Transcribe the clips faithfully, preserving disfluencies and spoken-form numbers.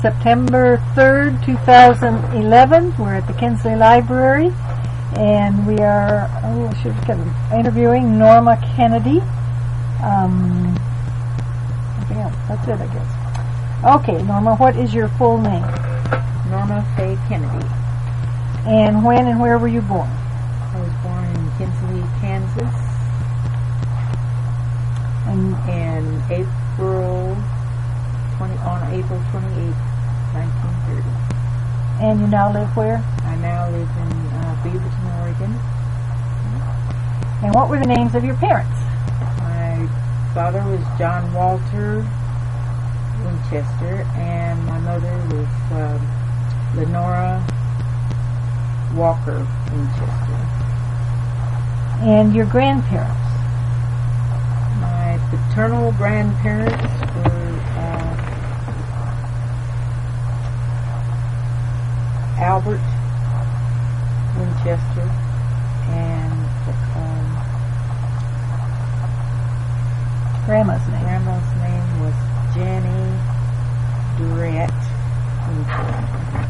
September third, two thousand eleven. We're at the Kinsley Library, and we are oh, I should get interviewing Norma Kennedy. Um, something else. That's it, I guess. Okay, Norma, what is your full name? Norma Faye Kennedy. And when and where were you born? I was born in Kinsley, Kansas, And in April twenty on April twenty-eighth, nineteen thirty. and you now live where? I now live in uh, Beaverton, Oregon. And what were the names of your parents? My father was John Walter Winchester, and my mother was um, Lenora Walker Winchester. And your grandparents? My paternal grandparents were uh, Albert Winchester and um, Grandma's name? Grandma's name was Jenny Durrett Winchester.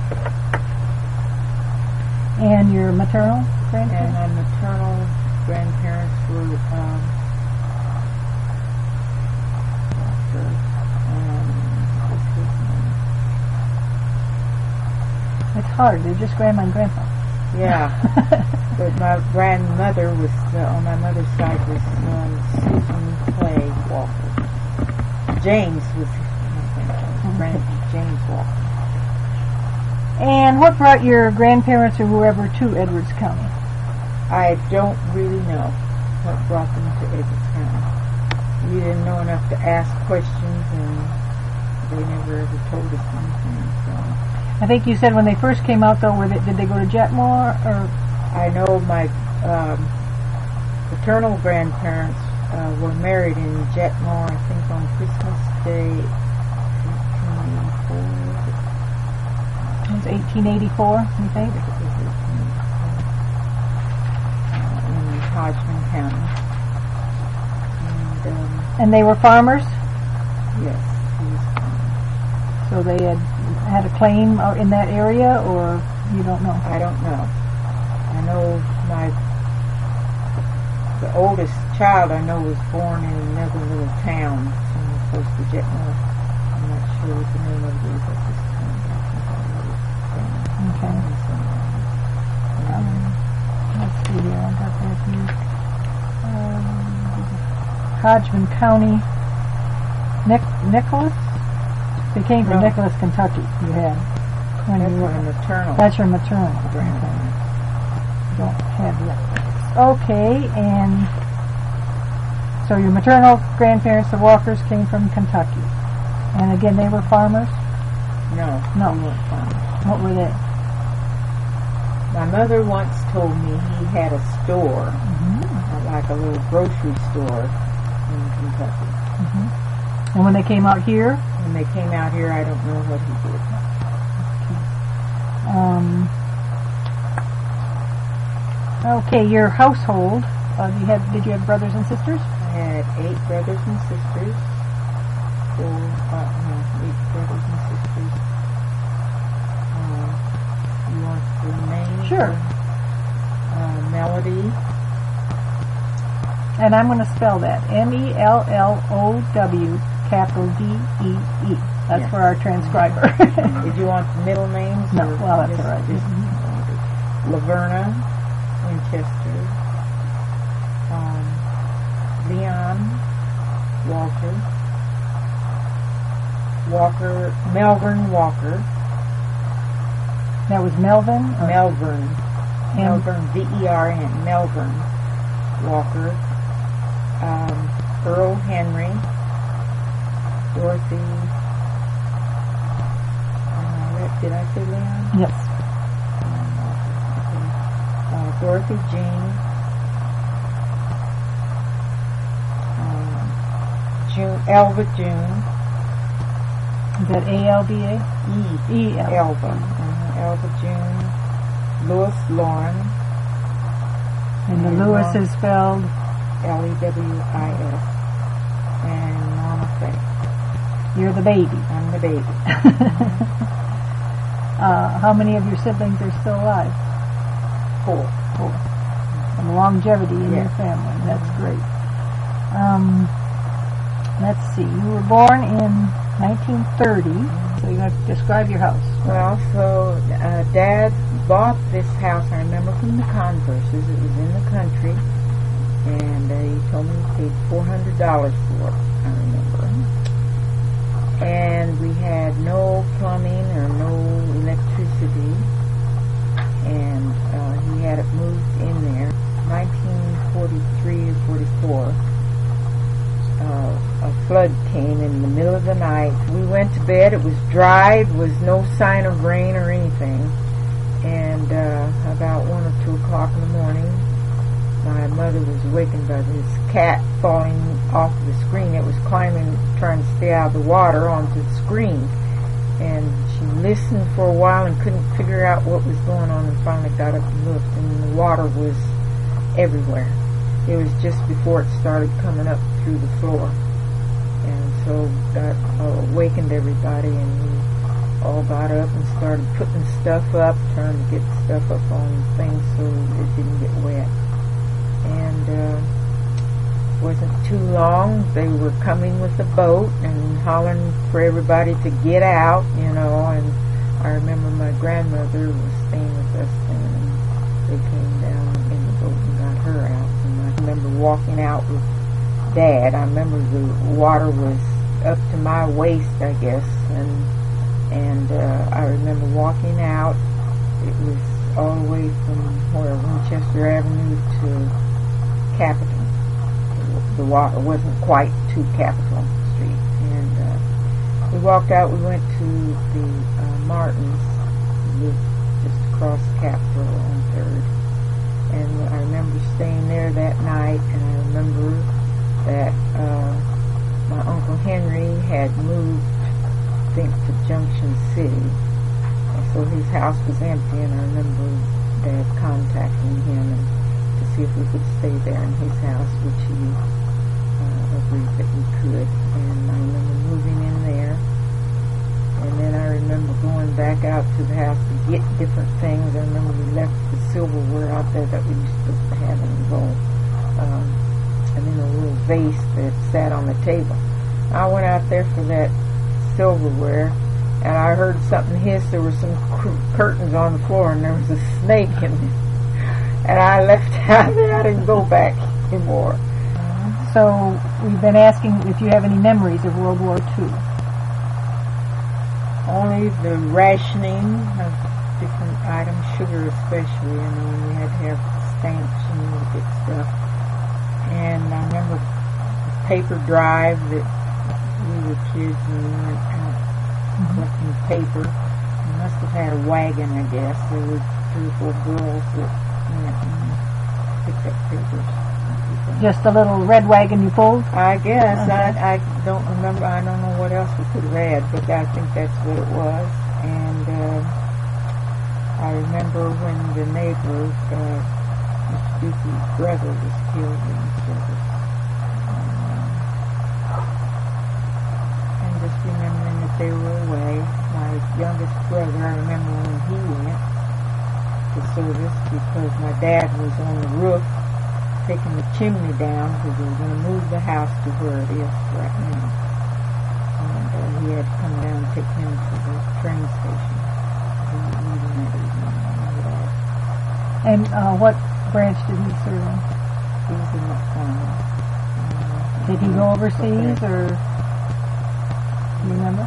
And your maternal And grandparents? my maternal grandparents were um, Doctor, um, what's his name? It's hard. They're just grandma and grandpa. Yeah, but my grandmother was, uh, on my mother's side, was um, Susan Clay Walker. James was, my grandpa, James Walker. And what brought your grandparents or whoever to Edwards County? I don't really know what brought them to Edwards County. We didn't know enough to ask questions, and they never ever told us anything. So I think you said when they first came out, though, were they, did they go to Jetmore? Or I know my um, paternal grandparents uh, were married in Jetmore, I think on Christmas Day, it was eighteen eighty-four, you think? in Hodgman County. And, um, And they were farmers, yes, he was fine. so they had had a claim out in that area, or you don't know? I don't know. I know my, the oldest child I know was born in another little town, somewhere close to Jetmore. I'm not sure what the name of it is at this time. Okay. Um, let's see here. I got that here. Um, Hodgman County. Nic- Nicholas? They came from No. Nicholas, Kentucky. You had when That's you were. my maternal. That's your maternal. grandparent. Don't have that. Okay, and so your maternal grandparents, the Walkers, came from Kentucky, and again they were farmers. No, No. we weren't farmers. What were they? My mother once told me he had a store, Mm-hmm. like a little grocery store in Kentucky. Mm-hmm. And when they came out here, When they came out here, I don't know what he did. um, okay, your household. Uh, you had? Did you have brothers and sisters? I had eight brothers and sisters. Four, uh, no, eight brothers and sisters. Uh, you want the names? Sure. Uh, Melody. And I'm going to spell that M E L L O W capital D E E. That's Yes. for our transcriber. Did you want the middle names? No, or well, that's just- all right. just- Mhm. Laverna Winchester. Um, Leon Walker. Walker, Melvern Walker. That was Melvin? Or Melvern. M- Melvern, V E R N. Melvern Walker. Um, Earl Henry. Dorothy. Uh, did I say Leon? Yes. Uh, Dorothy Jean. Um, June, Elva June. Is that A L B A? E. E L. Elva. Uh, Elva June. Louis Lauren. And the And Lewis Norm- is spelled? L E W I S. And Norma Faye. You're the baby. I'm the baby. uh, how many of your siblings are still alive? Four. Four. Some longevity in Yeah. your family. That's great. Um, let's see. You were born in nineteen thirty. So you're going to describe your house. Well, so uh, Dad bought this house, I remember, from the Converses. It was in the country. And uh, he told me he paid four hundred dollars for it, I remember. And we had no plumbing or no electricity. And uh, he had it moved in there. nineteen forty-three or forty-four. Uh, a flood came in the middle of the night. We went to bed. It was dry. There was no sign of rain or anything. And uh, about one or two o'clock in the morning, my mother was awakened by this cat falling off the screen. It was climbing, trying to stay out of the water onto the screen. And she listened for a while and couldn't figure out what was going on, and finally got up and looked, and the water was everywhere. It was just before it started coming up through the floor. And so that uh, awakened everybody, and we all got up and started putting stuff up, trying to get stuff up on things so it didn't get wet. And uh, wasn't too long, they were coming with a boat and hollering for everybody to get out, you know, and I remember my grandmother was staying with us then, and they came down in the boat and got her out. And I remember walking out with Dad. I remember the water was up to my waist, I guess, and and uh, I remember walking out. It was all the way from where Winchester Avenue to Capitol. The water wasn't quite to Capitol Street, and uh, we walked out. We went to the uh, Martins, who lived just across Capitol on Third, and I remember staying there that night. And I remember that uh, my Uncle Henry had moved, I think, to Junction City, and so his house was empty. And I remember Dad contacting him and to see if we could stay there in his house, which he uh, agreed that we could. And I remember moving in there, and then I remember going back out to the house to get different things. I remember we left the silverware out there that we used to have in the bowl, um, and then a little vase that sat on the table. I went out there for that silverware, and I heard something hiss. There were some cur- curtains on the floor, and there was a snake in it. And I left out there. I didn't go back anymore. So we've been asking if you have any memories of World War Two. Only the rationing of different items, sugar especially. I mean, we had to have stamps and all the good stuff. And I remember the paper drive that we were kids and we went out Mm-hmm. collecting paper. We must have had a wagon, I guess. There were three or four girls that went and picked up papers. Just a little red wagon you pulled? I guess. Okay. I, I don't remember. I don't know what else we could have had, but I think that's what it was. And uh, I remember when the neighbor, uh, Mister Dooky's brother, was killed in the service. Um, and just remembering that they were away. My youngest brother, I remember when he went to service because my dad was on the roof taking the chimney down because we were going to move the house to where it is right now. And uh, he had to come down and take him to the train station. We were leaving that evening. And uh, what branch did he serve in? He was in McDonald. Uh, Did he go overseas, or do you remember?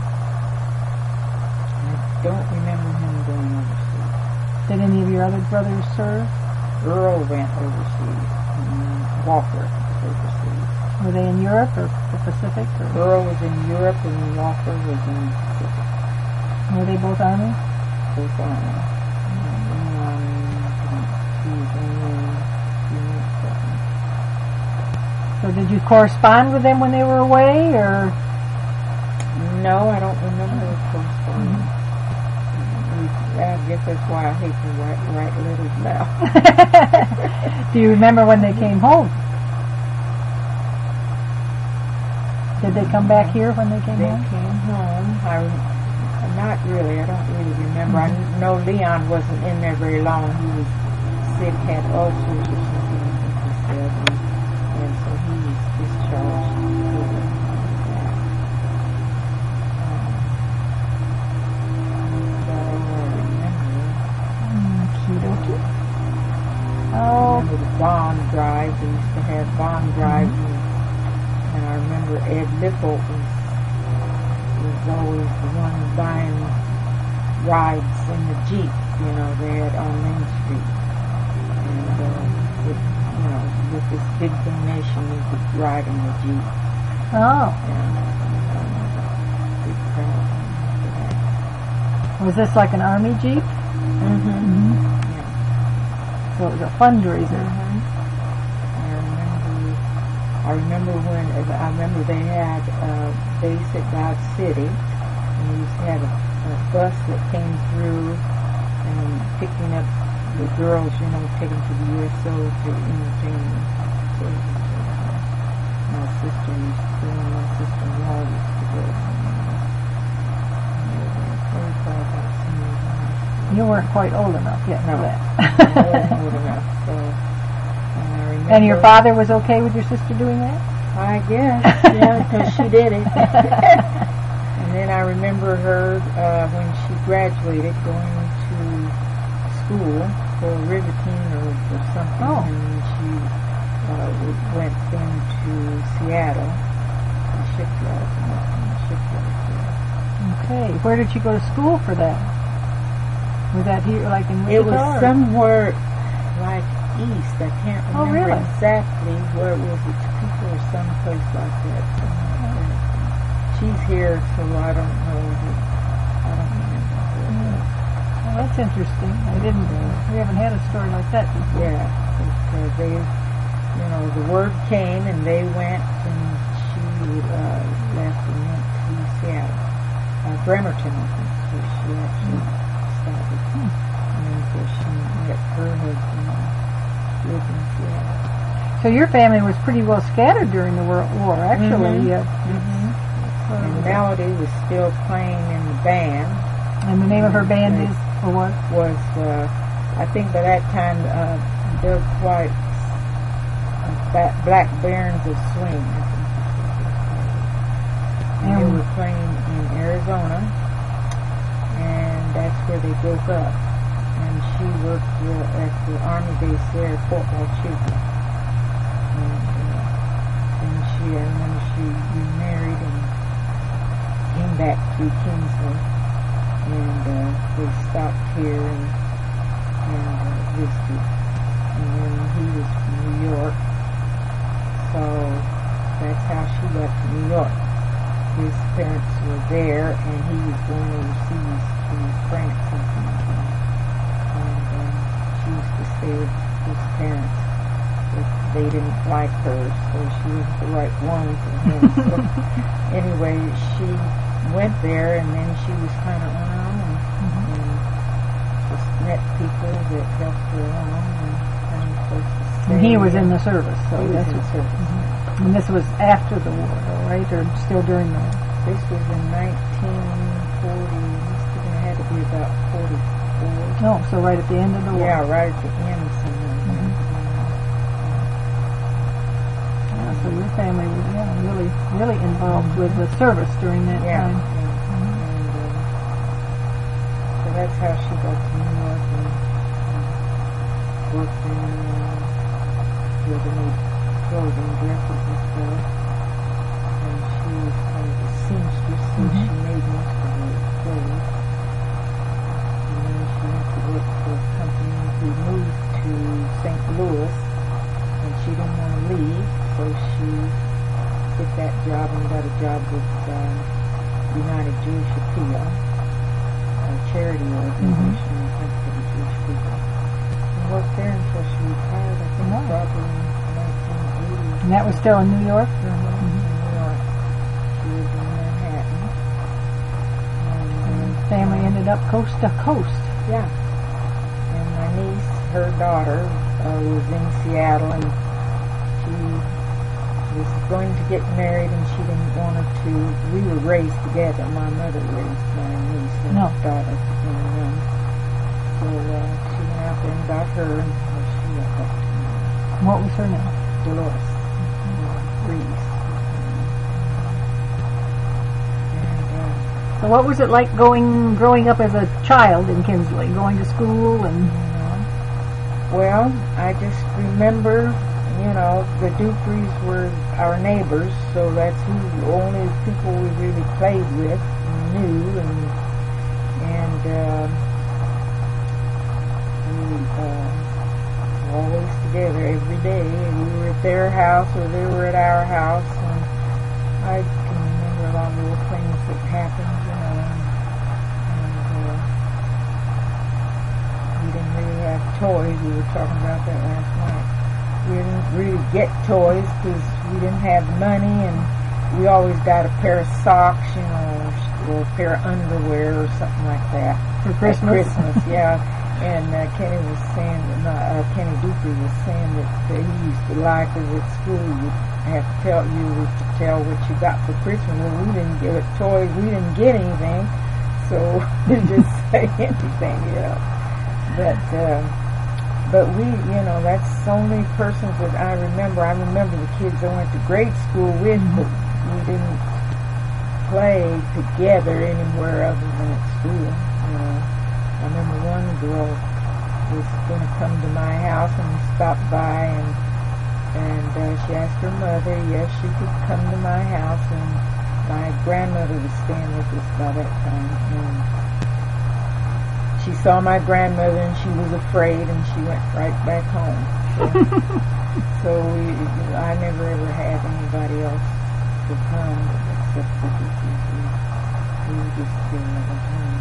I don't remember him going overseas. Did any of your other brothers serve? Earl went overseas. And Walker was overseas. Were they in Europe or the Pacific? Or Earl was in Europe and Walker was in the Pacific. were they both Army? Both Army. Um, he was only a few months, I think. So did you correspond with them when they were away, or? No, I don't remember the correspondence. Mm-hmm. I guess that's why I hate to write, write letters now. Do you remember when they came home? Did they come back here when they came They home? came home. I, not really. I don't really remember. I know Leon wasn't in there very long. He was sick, had ulcers or something, I think he said, and, and so he was discharged. Like that. Um, that's all I remember. Okie dokie. I Oh, remember the bond drives. They used to have bond drives, and, and I remember Ed Lipple was, was always the one buying rides in the Jeep, you know, they had on Main Street. And, uh, with, you know, with this big donation, you could ride in the Jeep. oh. And, um, big crowd for that. Was this like an army jeep? Mm-hmm. Mm-hmm. Yeah. So it was a fundraiser. Mhm. I remember. I remember when I remember they had a base at Dodge City, and we used to have a, a bus that came through and picking up the girls, you know, taking to the U S O to entertain them. So, uh, my sister used to go, and my sister-in-law used to go. And, uh, very proud about seniors in high school. You weren't quite old enough yet No. for that. I wasn't old enough, so. And, I remember, And your father was okay with your sister doing that? I guess, yeah, because she did it. And then I remember her uh, when she graduated, going to school for riveting or for something, Oh. and she uh, w- went then to Seattle, the shipyard, and worked in the shipyard there. Okay. Where did you go to school for that? Was that here, like in Wichita? It was or- somewhere like east. I can't Oh, remember really? exactly where it was. It's Topeka or someplace like that. Something like that. She's here, so I don't know. That, I don't remember. Where it was. Well, that's interesting. I didn't. We haven't had a story like that before. Yeah, but, uh, they, you know, the word came and they went, and she uh, left and went to Seattle, uh, Bremerton, I think, where she actually started. Hmm. And then so she met her husband and lived in Seattle. So your family was pretty well scattered during the World War, actually. Mhm. Uh, Mm-hmm. so- And Melody was still playing in the band. and the name of her band is, or what? Was uh, I think by that time uh, Bill White's uh, Ba- Black Barons of Swing. I think that's what they called it. And they And- were playing in Arizona, and that's where they broke up. And she worked uh, at the Army base there, Fort Wachusett. And, uh, and she, I remember she remarried and came back to Kingsland, and uh, they stopped here and, and uh, visited. And then he was from New York, so that's how she got to New York. His parents were there, and he was going overseas to France or something. And um, she used to stay with his parents. But they didn't like her, so she was the right one for him. So anyway, she went there, and then she was kind of on her own, Mm-hmm. and just met people that helped her along and found a place to stay. And he was in the service, so He was that's in what. service. Mhm. And this was after the war, though, right? Or still during the war? This was in nineteen forty. Must have been, had to be about forty-four. No, so right at the end of the war. Yeah, right at the end somewhere. Mhm. Yeah, so your family was yeah, really, really involved with the service during that Yeah, time. yeah. And uh, so that's how she got to New York and uh, worked in uh, where they made clothing, dresses and stuff. And she was kind of a seamstress, so Mhm. she made most of her clothes. And then she went to work for a company who moved to Saint Louis, and she didn't want to leave, so she quit that job and got a job with uh, United Jewish Appeal, a charity organization, I think, for the Jewish people. And worked there until she retired, I think, Nice. probably in nineteen eighty. And that was still in New York? Uh-huh. In New York. She was in Manhattan. And, And uh, family ended up coast to coast. yeah. And my niece, her daughter, uh, was in Seattle, and she was going to get married, and she didn't want her to. We were raised together. My mother raised my niece and No. daughter. You know. So uh, she went out there and got her, and well, she went back to me. What was her name? Dolores uh, Reeves. And uh, So what was it like going, growing up as a child in Kinsley, going to school and... you know, well, I just remember, you know, the Dupreys were our neighbors, so that's who the only people we really played with and knew, and and uh, we uh, were always together every day. We were at their house or they were at our house, and I can remember a lot of little things that happened, you know, and uh, we didn't really have toys. We were talking about that last night. We didn't really get toys because we didn't have money, and we always got a pair of socks, you know, or a pair of underwear or something like that. For Christmas? At Christmas, yeah. And uh, Kenny was saying, uh, Kenny Duprey was saying that uh, he used to like us at school. You'd have to tell you to tell what you got for Christmas. Well, we didn't get a toy. We didn't get anything, so we just say anything, you know. But. Uh, But we, you know, that's the only persons that I remember. I remember the kids I went to grade school with, but we didn't play together anywhere other than at school. You know, I remember one girl was going to come to my house and stop by, and and uh, she asked her mother, yes, she could come to my house, and my grandmother was staying with us by that time. And she saw my grandmother and she was afraid, and she went right back home. So, so we, I never ever had anybody else to come except for the teachers. We were just together at home.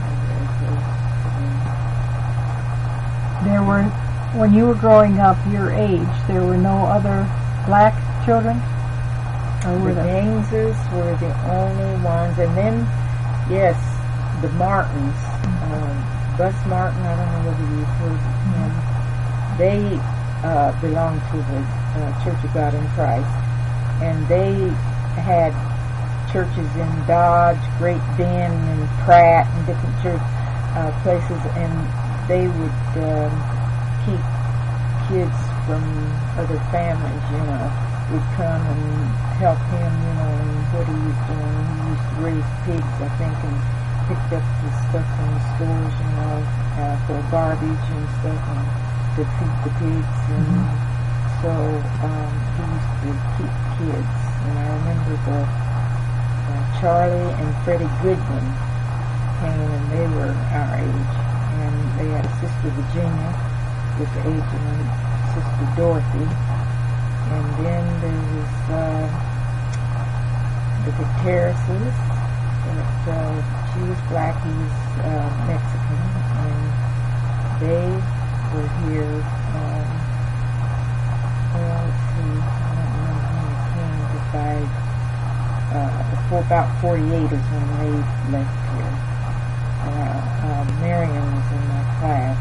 There were, when you were growing up, your age, there were no other black children? Or were The there? Gameses were the only ones, and then, yes, the Martins. Um, Bus Martin, I don't know whether you've heard of him. They uh, belonged to the uh, Church of God in Christ, and they had churches in Dodge, Great Bend, and Pratt, and different church uh, places, and they would um, keep kids from other families, you know, would come and help him, you know, in what he was doing. He used to raise pigs, I think, and picked up the stuff from the stores, you know, uh, for garbage and stuff, and to feed the pigs. And Mm-hmm. so um, he used to keep kids. And I remember the uh, Charlie and Freddie Goodwin came, and they were our age. And they had a sister, Virginia, with the age of my sister, Dorothy. And then there was uh, the Gutierrezes. But, uh, she was black, he was uh, Mexican, and they were here, um, well, let's see, I don't remember when they came, but by, uh, before about forty-eight is when they left here. Uh, uh, Marion was in my class,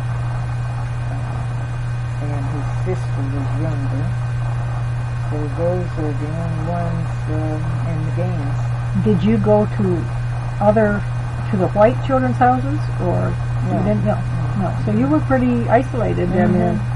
uh, and his sister was younger, so those are the only ones uh, in the games. Did you go to other, to the white children's houses, or No. you didn't? No, no. So you were pretty isolated then. Mhm. then.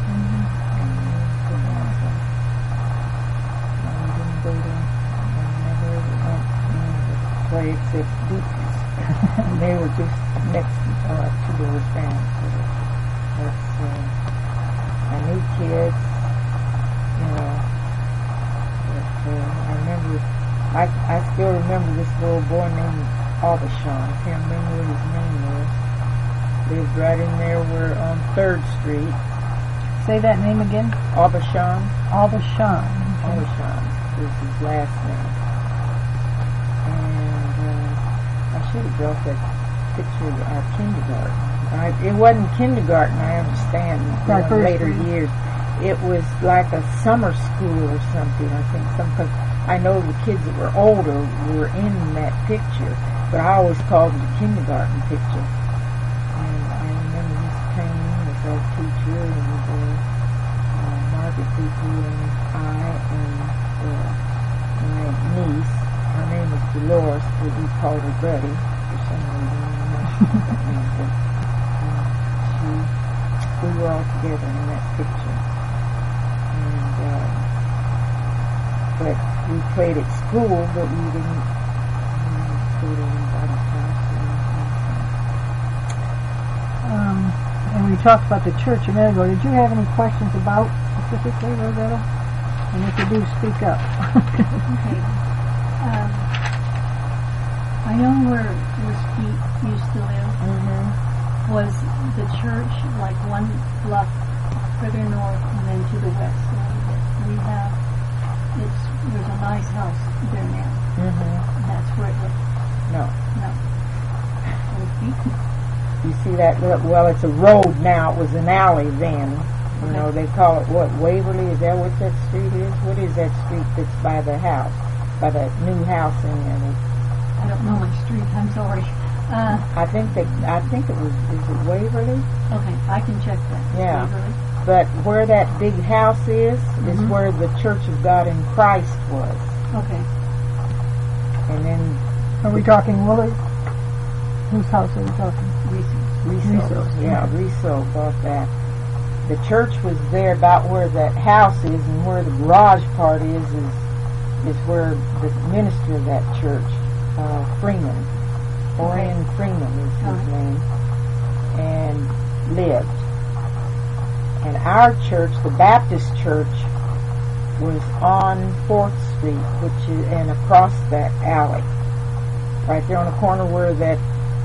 Play except Duke's. And they were just next uh, two doors down. So that's, uh, I knew kids, you know, but uh, I remember, I, I still remember this little boy named Aubuchon. I can't remember what his name was. Lived right in there, we're on third Street. Say that name again. Aubuchon. Aubuchon. Aubuchon was his last name. And uh, I should have brought that picture of our kindergarten. I, it wasn't kindergarten, I understand, Right, in first later grade. years. It was like a summer school or something, I think. Some, cause I know the kids that were older were in that picture, but I always called it a kindergarten picture. And I remember Miss Payne was our teacher, and uh, uh, Margaret Duprey, and I, and uh, my niece. Her name is Dolores, but we called her Buddy for some reason. I'm not sure what that means, but uh, she, we were all together in that picture. And, uh, but we played at school, but we didn't, we didn't go to anybody's house or anything. Um, and we talked about the church a minute ago. Did you have any questions about specifically, Rosetta? And if you do, speak up. Okay. Um, I know where where Skeet used to live. Mm-hmm. Was the church like one block further north and then to the west? And we have it's there's a nice house there now. Mm-hmm. And that's where it was. No. No. Okay. You see that? Well, it's a road now. It was an alley then. You Okay. know, they call it, what, Waverly? Is that what that street is? What is that street that's by the house? By the new house in there? I don't know my street. I'm sorry. Uh, I think that, I think it was, is it Waverly? okay, I can check that. Yeah. Waverly. But where that big house is, is Mhm. where the Church of God in Christ was. Okay. And then Are we talking Willard? Whose house are we talking? Reese's. Riso, Riso. yeah, Riso bought that. The church was there about where that house is, and where the garage part is, is, is where the minister of that church, uh, Freeman, Orion Freeman is his Uh-huh. name, and lived. And our church, the Baptist church, was on fourth street, which is, and across that alley. Right there on the corner where that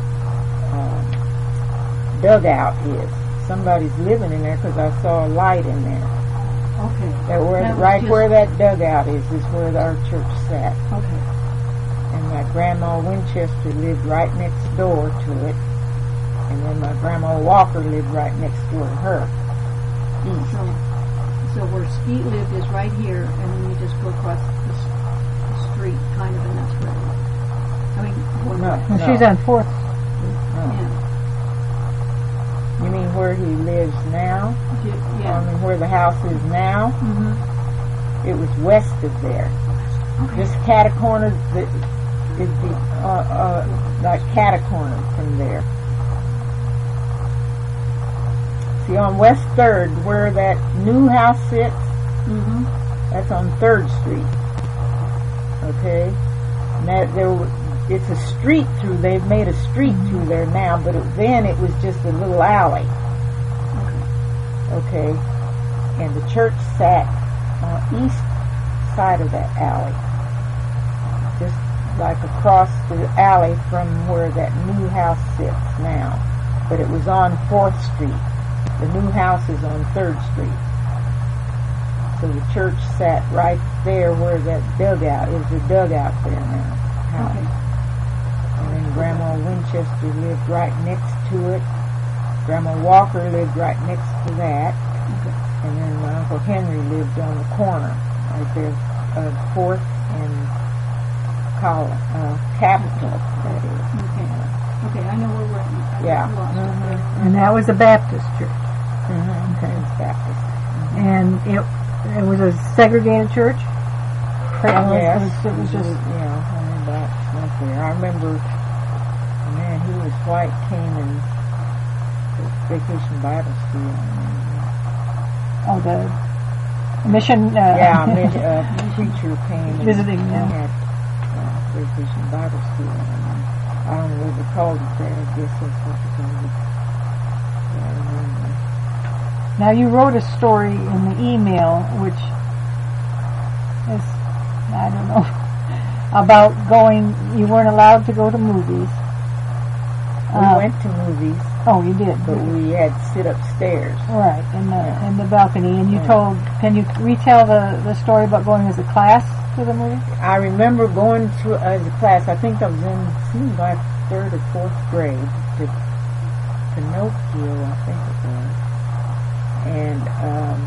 uh, dugout is. Somebody's living in there because I saw a light in there. Okay. That where, That was right just- where that dugout is, is where our church sat. Okay. And my grandma Winchester lived right next door to it. And then my grandma Walker lived right next door to her. East. So, so where Skeet lived is right here, and then you just go across the, s- the street, kind of, and that's where it is. I mean, going No. west. Well, she's on fourth. Oh. Yeah. You mean where he lives now? Ju- I Yeah. mean where the house is now? Mm-hmm. It was west of there. This catacorner that is the uh, uh, like catacorner from there. See, on West Third, where that new house sits, Mm-hmm. that's on Third Street. Okay, and that there, w- it's a street through. They've made a street through there now, but it, then it was just a little alley. Okay. Okay, and the church sat on east side of that alley, just like across the alley from where that new house sits now. But it was on Fourth Street. The new house is on Third Street. So the church sat right there where that dugout is. The dugout there now. House. Okay. And then Grandma Winchester lived right next to it. Grandma Walker lived right next to that. Okay. And then my Uncle Henry lived on the corner, right there, uh, Fourth and Col- uh, Capitol, that is. Okay. Okay, I know where we're at. I Yeah. lost it Mhm. there. And that was a Baptist church. Mm-hmm. Okay. It's Baptist. And it it was a segregated church? Yes. It was just... Yeah, I remember that went there. I remember, man, he was white, came and Vacation Bible School. I remember that. Oh, the mission... Uh, Yeah, a mis- uh, preacher came and Visiting, and yeah. had uh, Vacation Bible School. And I don't know what they called it there. I guess that's what they called it. Yeah, I remember. Now, you wrote a story in the email, which is, I don't know, about going, you weren't allowed to go to movies. We Uh, went to movies, Oh, you did. but we had to sit upstairs. Right, in the Yeah. in the balcony. And you Yeah. told, can you retell the, the story about going as a class to the movie? I remember going to as a class. I think I was in seemed like third or fourth grade to Pinocchio, I think it was. And um,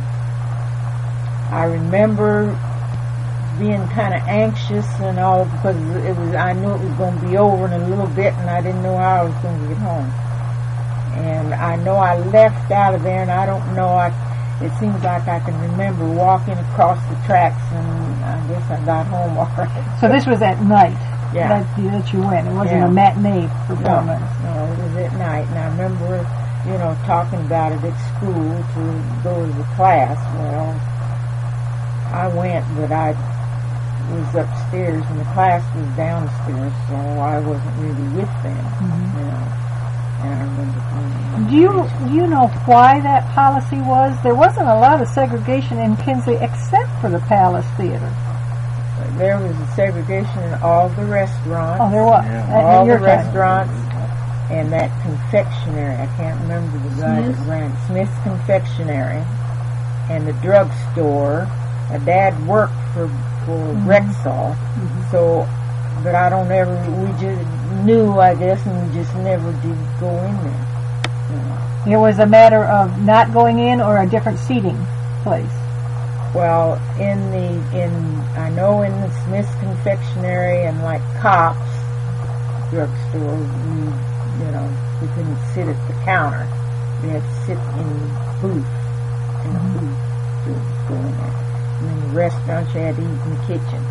I remember being kind of anxious and all because it was. I knew it was going to be over in a little bit, and I didn't know how I was going to get home. And I know I left out of there, and I don't know. I it seems like I can remember walking across the tracks, and I guess I got home all right. So this was at night Yeah. that, you, that you went. It wasn't Yeah. a matinee No, performance. no, it was at night, and I remember, you know, talking about it at school to go to the class. Well, I went, but I was upstairs, and the class was downstairs, so I wasn't really with them, Mm-hmm. you know. And I remember going. Do you do you know why that policy was? There wasn't a lot of segregation in Kinsley except for the Palace Theater. There was a segregation in all the restaurants. Oh, there was. Yeah. At- at all your the time. restaurants, and that confectionery. I can't remember the guy Smith's? that ran Smith's Confectionery, and the drugstore. My dad worked for for Mm-hmm. Rexall, so, but I don't ever. We just knew, I guess, and we just never did go in there. You know. It was a matter of not going in or a different seating place. Well, in the in I know in the Smith's Confectionery and like Cops drugstore, we you know we couldn't sit at the counter. We had to sit in the booth in the booth to go in there. And in the restaurant, you had to eat in the kitchen.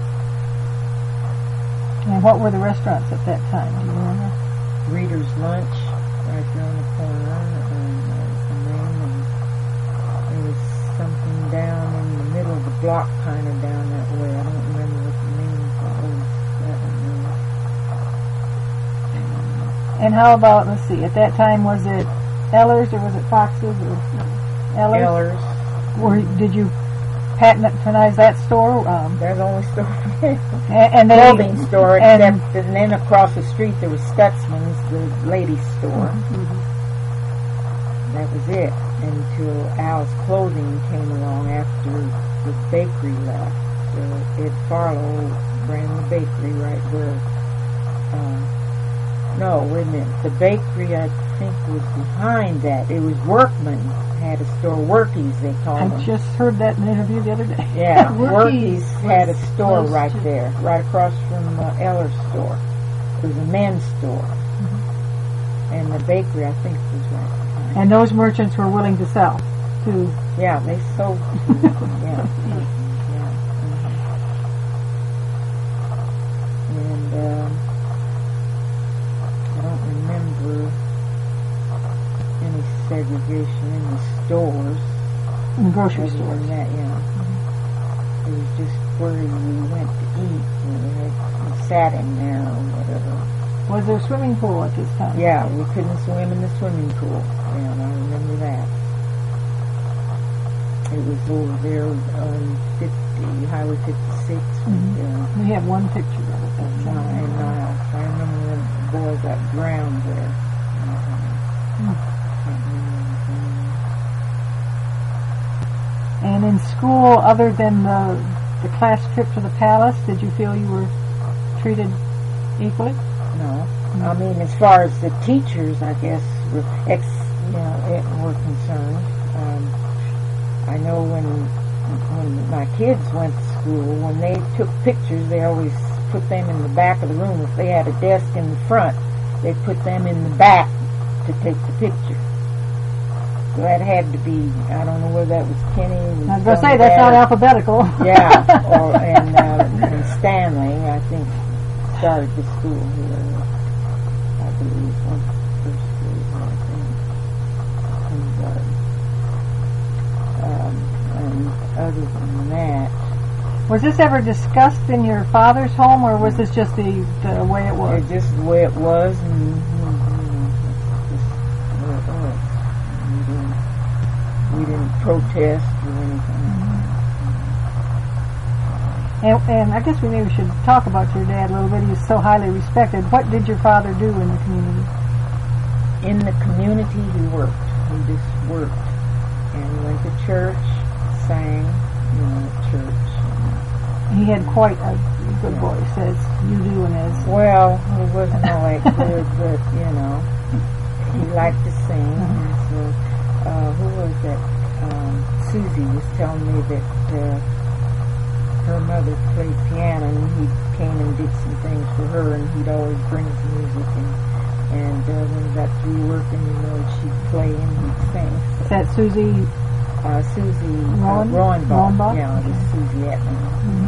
And what were the restaurants at that time? Do you remember? Reader's Lunch right there on the corner, and uh, the name, and there was something down in the middle of the block, kind of down that way. I don't remember what the name was. That one was. And how about, let's see, at that time was it Ellers or was it Fox's or Ellers? Ellers. Or did you patronize that store? Um, That's the only store. and, and they, Clothing store, and- except and then across the street there was Stutzman's, the ladies' store. That was it until Al's Clothing came along after the bakery left. So Ed Farlow ran the bakery right where. Uh, no, wait a minute. The bakery I think was behind that. It was Workman had a store. Workies they called I them. just heard that in an interview the other day. Yeah, Workies Workies had a was store close right to- there, right across from uh, Eller's store. It was a men's store. And the bakery, I think, was right behind. And those merchants were willing to sell to. Yeah, they sold to yeah. yeah. mhm. And um, I don't remember any segregation in the stores. In the grocery Other stores. than that, yeah. It was just where we went to eat. We, had, we sat in there or whatever. Was there a swimming pool at this time? Yeah, we couldn't swim in the swimming pool. Yeah, I remember that. It was over there on fifty, Highway fifty-six. Mhm. With, uh, We have one picture of it. That's Nine all. Miles. I remember when the boy got drowned there. Hmm. Can't remember his name. And in school, other than the, the class trip to the palace, did you feel you were treated equally? No, I mean as far as the teachers, I guess, were ex, you know, it, were concerned. Um, I know when when my kids went to school, when they took pictures, they always put them in the back of the room. If they had a desk in the front, they put them in the back to take the picture. So that had to be, I don't know whether that was Kenny. I was going to say, that's not alphabetical. Yeah, or, and, uh, and Stanley, I think, started the school here, I believe, one first grade, I think. And, uh, um, and other than that, Was this ever discussed in your father's home, or was this just the, the way it was? it's just the way it was, and, you know, it's just the way it was. We didn't, we didn't protest or anything. And, and I guess we maybe should talk about your dad a little bit. He's so highly respected. What did your father do in the community? In the community, he worked. He just worked. And he went to church, sang, you know, at church. He had quite a good voice, as you do and as... Well, he wasn't all that good, but, you know, he liked to sing. And so, uh, who was that? Um, Susie was telling me that uh, her mother played piano, and he came and did some things for her, and he'd always bring some music. And, and uh, when he got through working, you know, she'd play and he'd sing. Is that Susie uh, Susie uh, Rowan- Roenbaugh. Roenbaugh? Yeah, it was Susie Etman.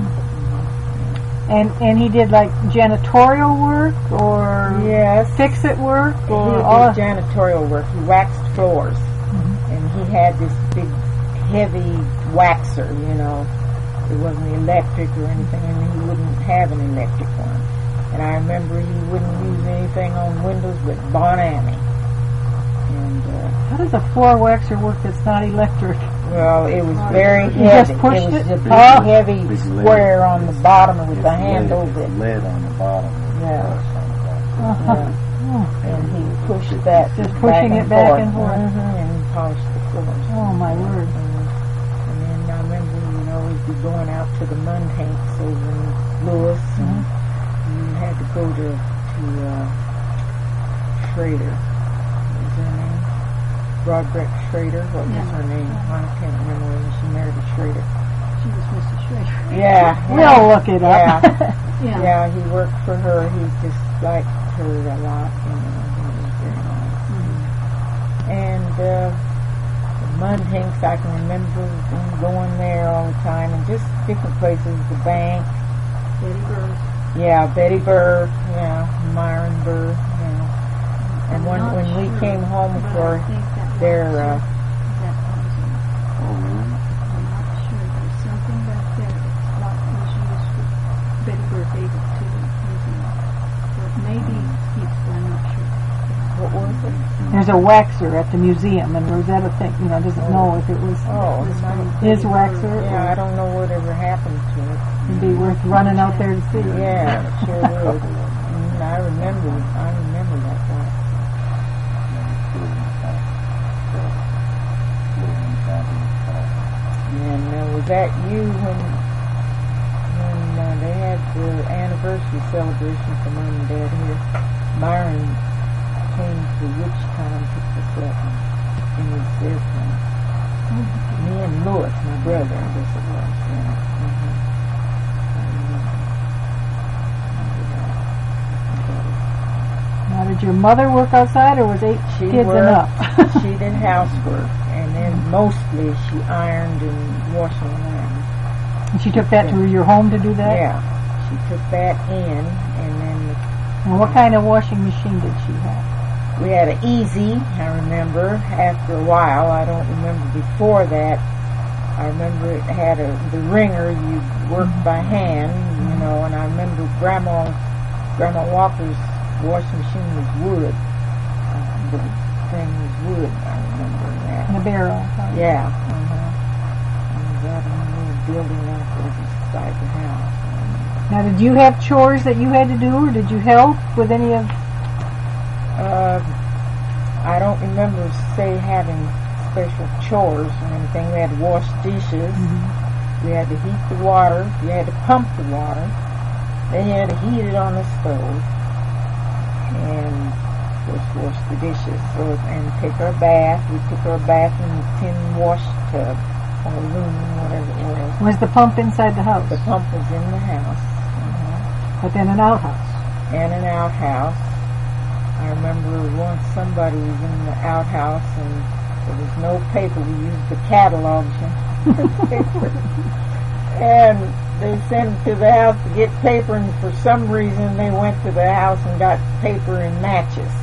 And and he did like janitorial work or Yes. fix-it work He or did all. janitorial work. He waxed floors, Mhm. and he had this big, heavy waxer. You know, it wasn't electric or anything, and he wouldn't have an electric one. And I remember he wouldn't use anything on windows but Bonami. And uh, How does a floor waxer work that's not electric? well, it was very You heavy. just pushed it was it? a big, Oh. heavy Big lead. square on the bottom with It's the handle lead, that. it's lead on the bottom. Yeah. Rust on the bottom. Uh-huh. Yeah. Oh. And he pushed that Just pushing back it back forth. and forth. Mhm, and he polished the floors. Oh, my word. And then I remember you'd always be going out to the Mund Hanks over in Lewis, and you had to go to to uh, Schrader. What was her name? Broadbeck Schrader. What was Yeah. her name? I can't remember when she married a Schrader. She was Missus Schrader. Yeah, We'll look it up. Yeah. Yeah. Yeah, he worked for her. He just liked her a lot. You know, he was very nice. Mhm. And uh, the Mud Hinks, I can remember them going there all the time, and just different places. The bank, Betty Burr. yeah, Betty Burr, yeah, Myron Burr, yeah. And I'm when not when we sure, came home but for I think that their, was, uh, that housing. Oh, really? I'm not sure. There's something back there that's not was used for Betty Burr gave it to the museum. But maybe people, I'm not sure. what was it? There's a waxer at the museum, and Rosetta think you know doesn't know if it was Oh, It was my- from his Betty waxer. Burr. yeah, I don't know whatever happened to it. It'd be worth running out there to see. Yeah, it sure would. Mm, I remember, I remember that place. And uh, was that you when when uh, they had the anniversary celebration for Mom and Dad here? Myron came to Wichita and picked us up in his airplane. Me and Louis, my brother, I guess it was. Yeah. Mhm. I remember. Remember that. Now, did your mother work outside, or was eight She kids worked, enough? she did housework, and then mostly she ironed and washed and ironed. And she took that to your home to do that? Yeah, she took that in, and then And what kind of washing machine did she have? we had an Easy, I remember, after a while. I don't remember before that. I remember it had a the wringer, you worked by hand, you know, and I remember Grandma, Grandma Walker's washing machine was wood. Uh, the thing was wood, I remember that. In a barrel? huh? Yeah. Uh-huh. And that in a little building out there beside the house. Now, did you have chores that you had to do, or did you help with any of... Uh, I don't remember, say, having special chores or anything. We had to wash dishes. Mm-hmm. We had to heat the water. We had to pump the water. Then you had to heat it on the stove. And, of course, wash the dishes. So, and take our bath. We took our bath in a tin wash tub or room, whatever it was. Was the pump inside the house? The pump was in the house. Uh-huh. But then an outhouse? And an outhouse. I remember once somebody was in the outhouse and there was no paper. We used the catalog paper. And they sent them to the house to get paper, and for some reason they went to the house and got paper and matches.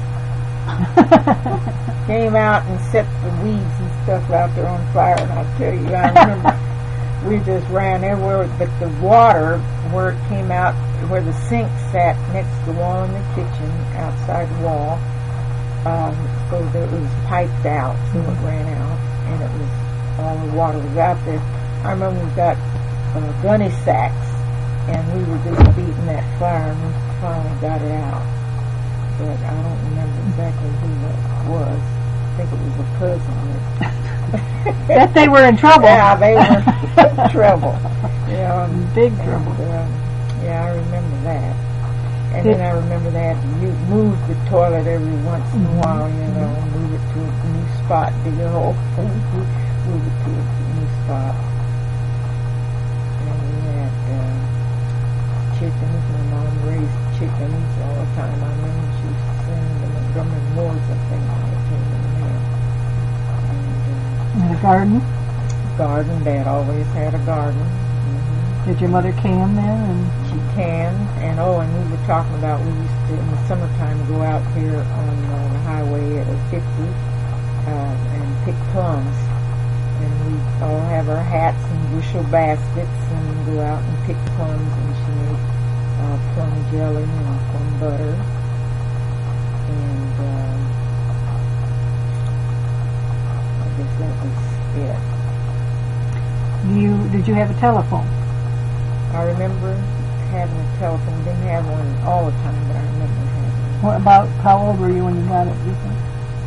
Came out and set the weeds and stuff out there on fire, and I'll tell you, I remember we just ran everywhere, but the water, where it came out, where the sink sat next to the wall in the kitchen, outside the wall, um, so that it was piped out, so it ran out, and it was, all the water was out there. I remember we got uh, gunny sacks, and we were just beating that fire, and we finally got it out. But I don't remember exactly who that was. I think it was a cousin that That they were in trouble. yeah, they were in trouble. Yeah, and, Big and, trouble. um, yeah, I remember that. And Did- then I remember they had to u- move the toilet every once in a Mhm. while, you know, move it to a new spot, dig a hole, move it to a new spot. And we had uh, chickens. My mom raised chickens all the time. I remember she used to send the Montgomery Moors, I think, when they came in the mail. And, uh, In the garden? garden. Dad always had a garden. Mm-hmm. Did your mother can then? And She canned, and oh, and we were talking about we used to in the summertime go out here on uh, the highway at fifty uh, and pick plums, and we all have our hats and bushel baskets and go out and pick plums, and she made uh, plum jelly and plum butter, and uh, I guess that was it. do you did you have a telephone? I remember having a telephone. Didn't have one all the time, but I remember having one. What about how old were you when you got it? Do you think?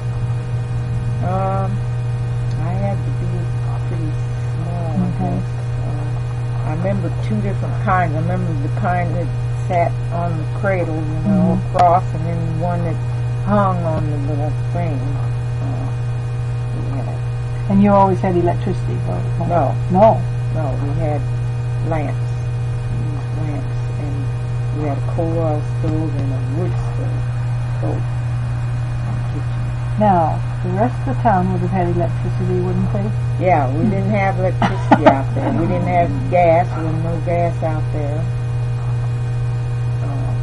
Um, I had to be pretty small, I Okay. guess. Uh, I remember two different kinds. I remember the kind that sat on the cradle, you know, Mhm. across, and then one that hung on the little thing. Uh, we had. And you always had electricity? Or, No, No. no, we had lamps. We used lamps, and we had a coal oil stove and a wood stove. Stove in the kitchen. Now, the rest of the town would have had electricity, wouldn't they? Yeah, we didn't have electricity out there. We didn't have gas. There was no gas out there. Um,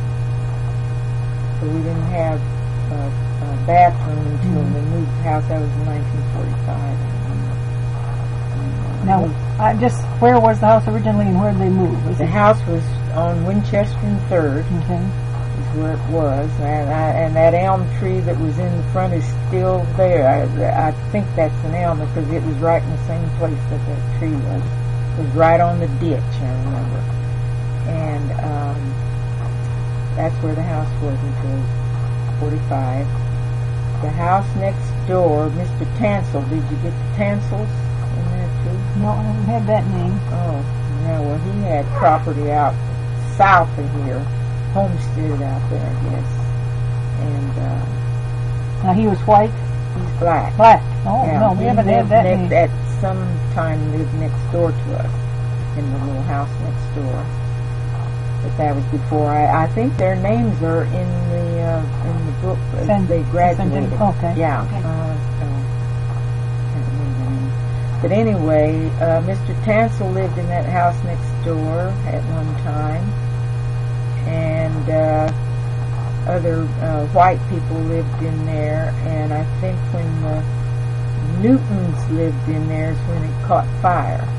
so we didn't have a, a bathroom until Mhm. we moved the house. That was in nineteen forty-five. And, uh, Now, moved- I just where was the house originally, and where did they move? Was the it house was on Winchester and Third. okay? Is where it was, and, I, and that elm tree that was in the front is still there. I, I think that's an elm because it was right in the same place that that tree was. It was right on the ditch, I remember. And um, that's where the house was until forty-five. The house next door, Mister Tansel. Did you get the Tansels in there too? No, I haven't had that name. Oh, yeah. Well, he had property out south of here. Homestead out there, I guess. And uh, Now he was white, he's black. black. Oh Yeah, no, we he haven't had lived that next, name. at some time lived next door to us in the little house next door. But that was before I. I think their names are in the uh, in the book as Send- they graduated. send- okay. Yeah. Okay. Uh, so, can't remember their names. But anyway, uh, Mister Tansel lived in that house next door at one time. And uh, other uh, white people lived in there, and I think when the Newtons lived in there is when it caught fire.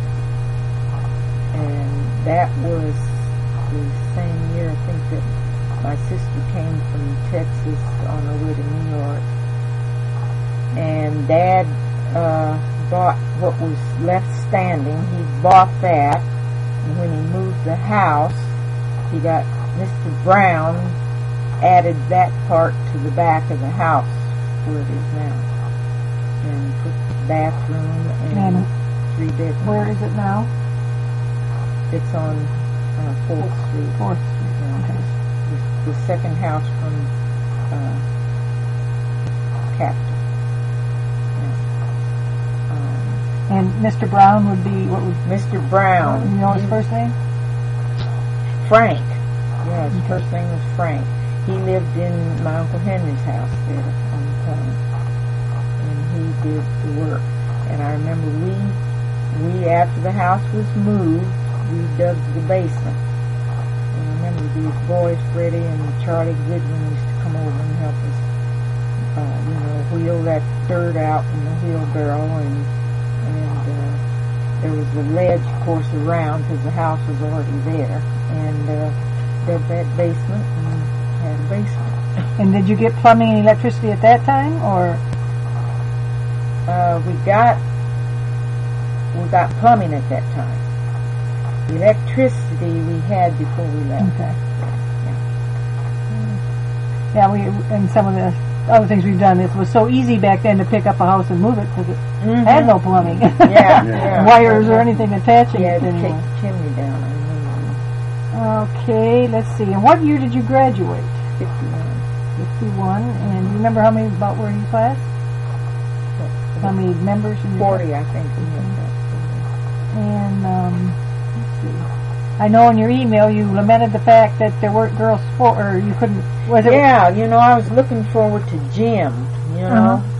And that was the same year, I think, that my sister came from Texas on her way to New York. And Dad uh, bought what was left standing. He bought that, and when he moved the house, he got Mister Brown added that part to the back of the house where it is now, and put the bathroom and, And three bedrooms. where is it now? It's on uh, Fourth Street. Fourth Street. Yeah, Okay. the, the second house from uh, Captain. Yeah. Um, And Mister Brown would be what would Mister Brown. you know his he- first name? Frank. Yeah, his Okay. first name was Frank. He lived in my Uncle Henry's house there on the corner. And he did the work. And I remember we, we after the house was moved, we dug the basement. And I remember these boys, Freddie and Charlie Goodwin, used to come over and help us, uh, you know, wheel that dirt out in the wheelbarrow, and, and uh, there was a ledge, of course, around because the house was already there. And uh, dug that basement and had a basement. And did you get plumbing and electricity at that time, or Uh, we got we got plumbing at that time. Electricity we had before we left. okay? Yeah. Yeah, we and some of the other things we've done. It was so easy back then to pick up a house and move it because it Mhm. had no plumbing, Yeah, yeah. wires or anything attaching You it had to take anymore. the chimney down. I remember. Okay, let's see. And what year did you graduate? fifty-one. fifty-one. And you remember how many about were in your class? How many members in your Forty, I think. We had that. And um, let's see. I know in your email you lamented the fact that there weren't girls sport, or you couldn't. Was it? Yeah, you know, I was looking forward to gym, you know, Uh-huh.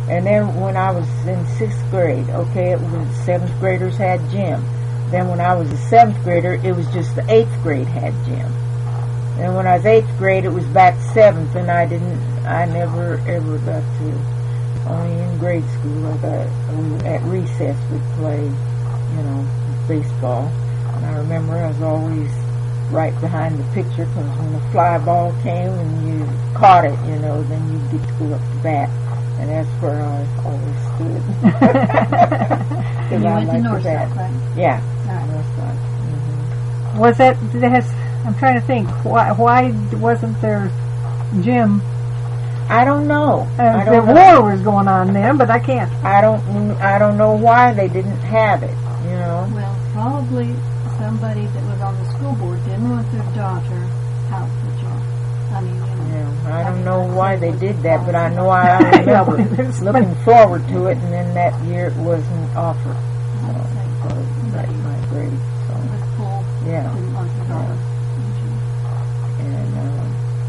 And then when I was in sixth grade, okay, it was seventh graders had gym. Then when I was a seventh grader, it was just the eighth grade had gym. And when I was eighth grade, it was back seventh, and I didn't, I never ever got to, only in grade school, I got, we, at recess we'd play, you know, baseball. And I remember I was always right behind the pitcher, because when the fly ball came and you caught it, you know, then you'd get to go up to bat. And that's where I always stood. And you I went to liked North that. Side, right? Yeah. Right. North Side. Mm-hmm. Was that, that has, I'm trying to think, why, why wasn't there gym? I don't know. Uh, I the don't war know. was going on then, but I can't. I don't. I don't know why they didn't have it. You know. Well, probably somebody that was on the school board didn't want their daughter out for job. I mean, you know. Yeah. I don't know why they did that, but I know I remember There's looking forward to it, and then that year it wasn't offered. So, I'd say so that's my grade. So the school yeah. didn't want their daughter. And uh,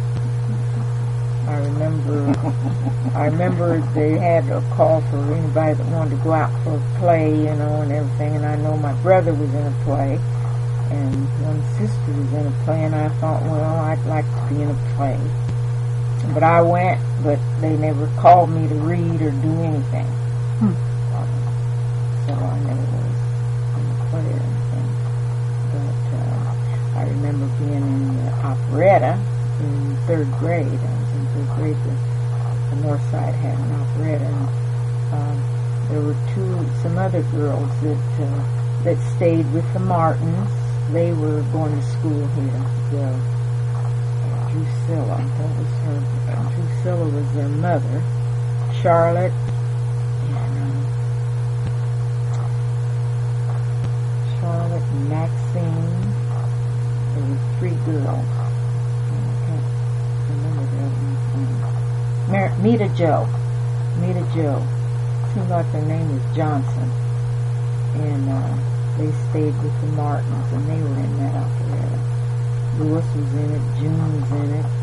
I remember, I remember they had a call for anybody that wanted to go out for a play, you know, and everything. And I know my brother was in a play, and one sister was in a play, and I thought, well, I'd like to be in a play. But I went, but they never called me to read or do anything. Hmm. So I never was in a play or anything. But uh, I remember being in the operetta in third grade. I was in third grade. The, the North Side had an operetta, and um, there were two, some other girls that uh, that stayed with the Martins. They were going to school here. The, uh, Drusilla, that was her. Uh, Drusilla was their mother. Charlotte and uh, Charlotte and Maxine. There were three girls. I can't remember the other one's name. Mer- Meta Joe. Meta Joe. Seemed like their name was Johnson. And uh, they stayed with the Martins, and they were in that operetta. Louis was in it. June was in it.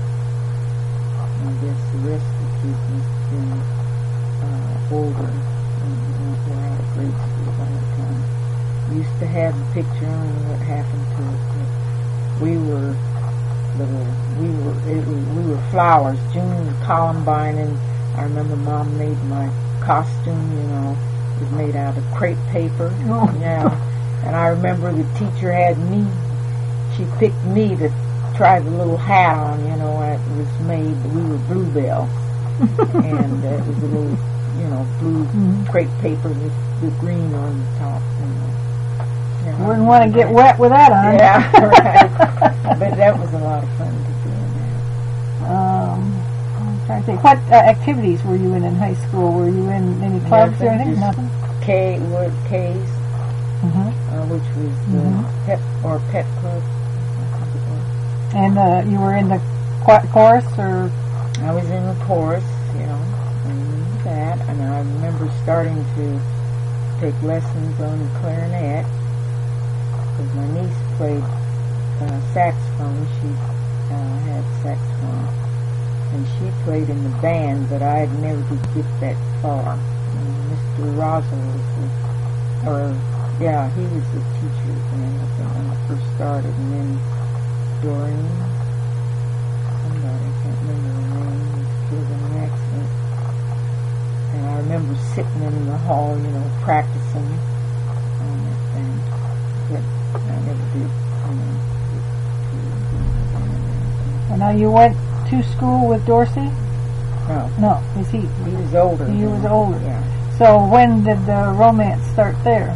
I guess the rest of the kids must have been uh, older and were out of grade school by that time. Used to have the picture. I don't know what happened to it, but we were little. We were it was, we were flowers. June was Columbine, and I remember Mom made my costume. You know, it was made out of crepe paper. Oh. Yeah, and I remember the teacher had me. She picked me to try the little hat on. You know, it was made. We were bluebells, and uh, it was a little, you know, blue Mhm. crepe paper with the green on the top. You know. Yeah, Wouldn't want to get wet with that on. Yeah, right. But that was a lot of fun to do that. Um, I'm trying to think. What uh, activities were you in in high school? Were you in any clubs or anything? Just Nothing. K, what K's, Mm-hmm. uh, which was the Mhm. pep or pet club. I think it was. And uh, you were in the qu- chorus, or I was in the chorus, you know, and that, and I remember starting to take lessons on the clarinet, because my niece played uh, saxophone. She uh, had saxophone, and she played in the band, but I never did get that far. And Mister Rosal was the, or yeah, he was the teacher then, I think, when I first started, and then Doreen, somebody, I can't remember her name, was killed in an accident. And I remember sitting in the hall, you know, practicing on that thing. But I never did, you know, get to do anything. and now you went to school with Dorsey? No, No, is he? he was older. He then. was older. Yeah. So when did the romance start there?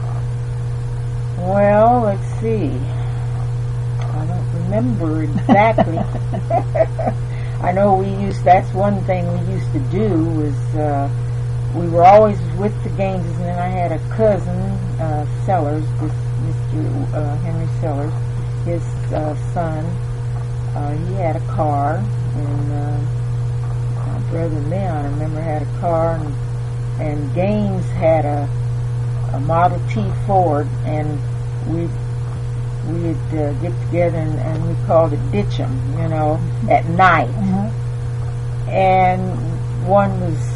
Well, let's see. I don't remember exactly. I know we used, that's one thing we used to do was, uh, we were always with the Gaineses, and then I had a cousin, uh, Sellers, this Mister Uh, Henry Sellers, his uh, son. Uh, he had a car, and uh, my brother Leon, I remember, had a car, and, and Gaines had a, a Model T Ford, and we we'd uh, get together and, and we called it ditch 'em, you know, at night. Mm-hmm. And one was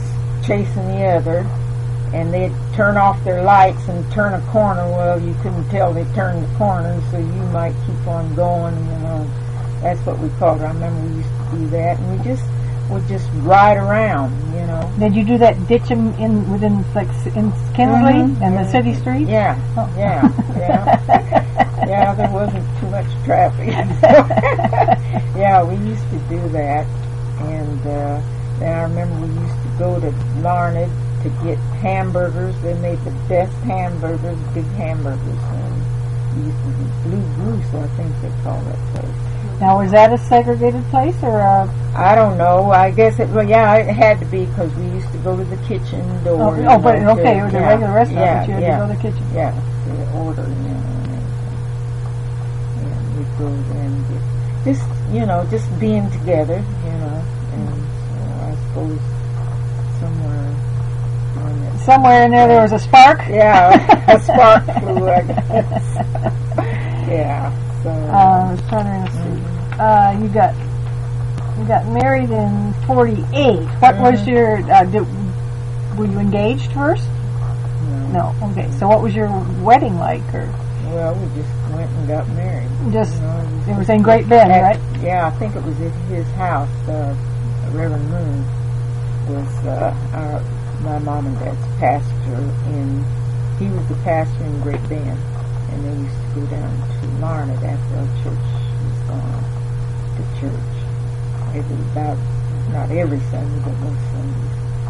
chasing the other, and they'd turn off their lights and turn a corner. Well, you couldn't tell they turned the corner, so you might keep on going, you know. That's what we called it. I remember we used to do that, and we just would just ride around, you know. Did you do that ditch in, in within like in Kinsley Mhm. and the city street? Yeah, Oh. yeah, yeah. Yeah, there wasn't too much traffic. Yeah, we used to do that, and uh, then I remember we used to go to Larned to get hamburgers. They made the best hamburgers, big hamburgers, and we used to do Blue Goose, I think they call that place. Now, was that a segregated place or a? I don't know. I guess it. Well, yeah, it had to be because we used to go to the kitchen door. Oh, you oh but know, okay, to- it was a yeah, regular restaurant, yeah, but you had yeah, to go to the kitchen. Yeah, to order, you know, and everything. And we'd go there and get, just, you know, just being together, you know, and so I suppose somewhere on that. Somewhere in there, there was a spark. Yeah, a spark flew, I guess. Yeah. So. Uh, I was trying to see. mhm. Uh, you got you got married in forty-eight. What was Mhm. your? Uh, did, were you engaged first? No. No. Okay. So what was your wedding like? Or Well, we just went and got married. just You know, it was in Great Bend, at- right? Yeah, I think it was at his house. Uh, Reverend Moon was uh, our, my mom and dad's pastor, and he was the pastor in Great Bend, and they used to go down to Larned after our church was gone to church. Every about not every Sunday, but most Sundays.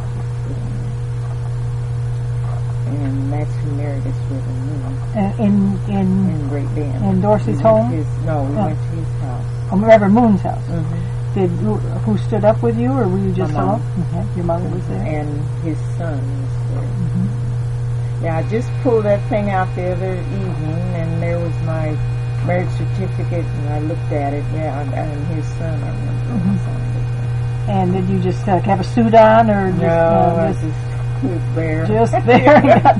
And that's who married us, Reverend Moon, And in in in Great Bend. in Dorsey's We went home? to his, no, we Oh. went to his house. oh, Reverend Moon's house. Mm-hmm. Did who, who stood up with you, or were you just My mom. alone? Okay. Your mother was there. And his son was there. Mhm. Yeah, I just pulled that thing out the other evening, and there was my marriage certificate, and I looked at it. Yeah, and, and his son, I remember. Mhm. His son was And did you just uh, have a suit on, or just, there. No, uh, I just just was there. just there?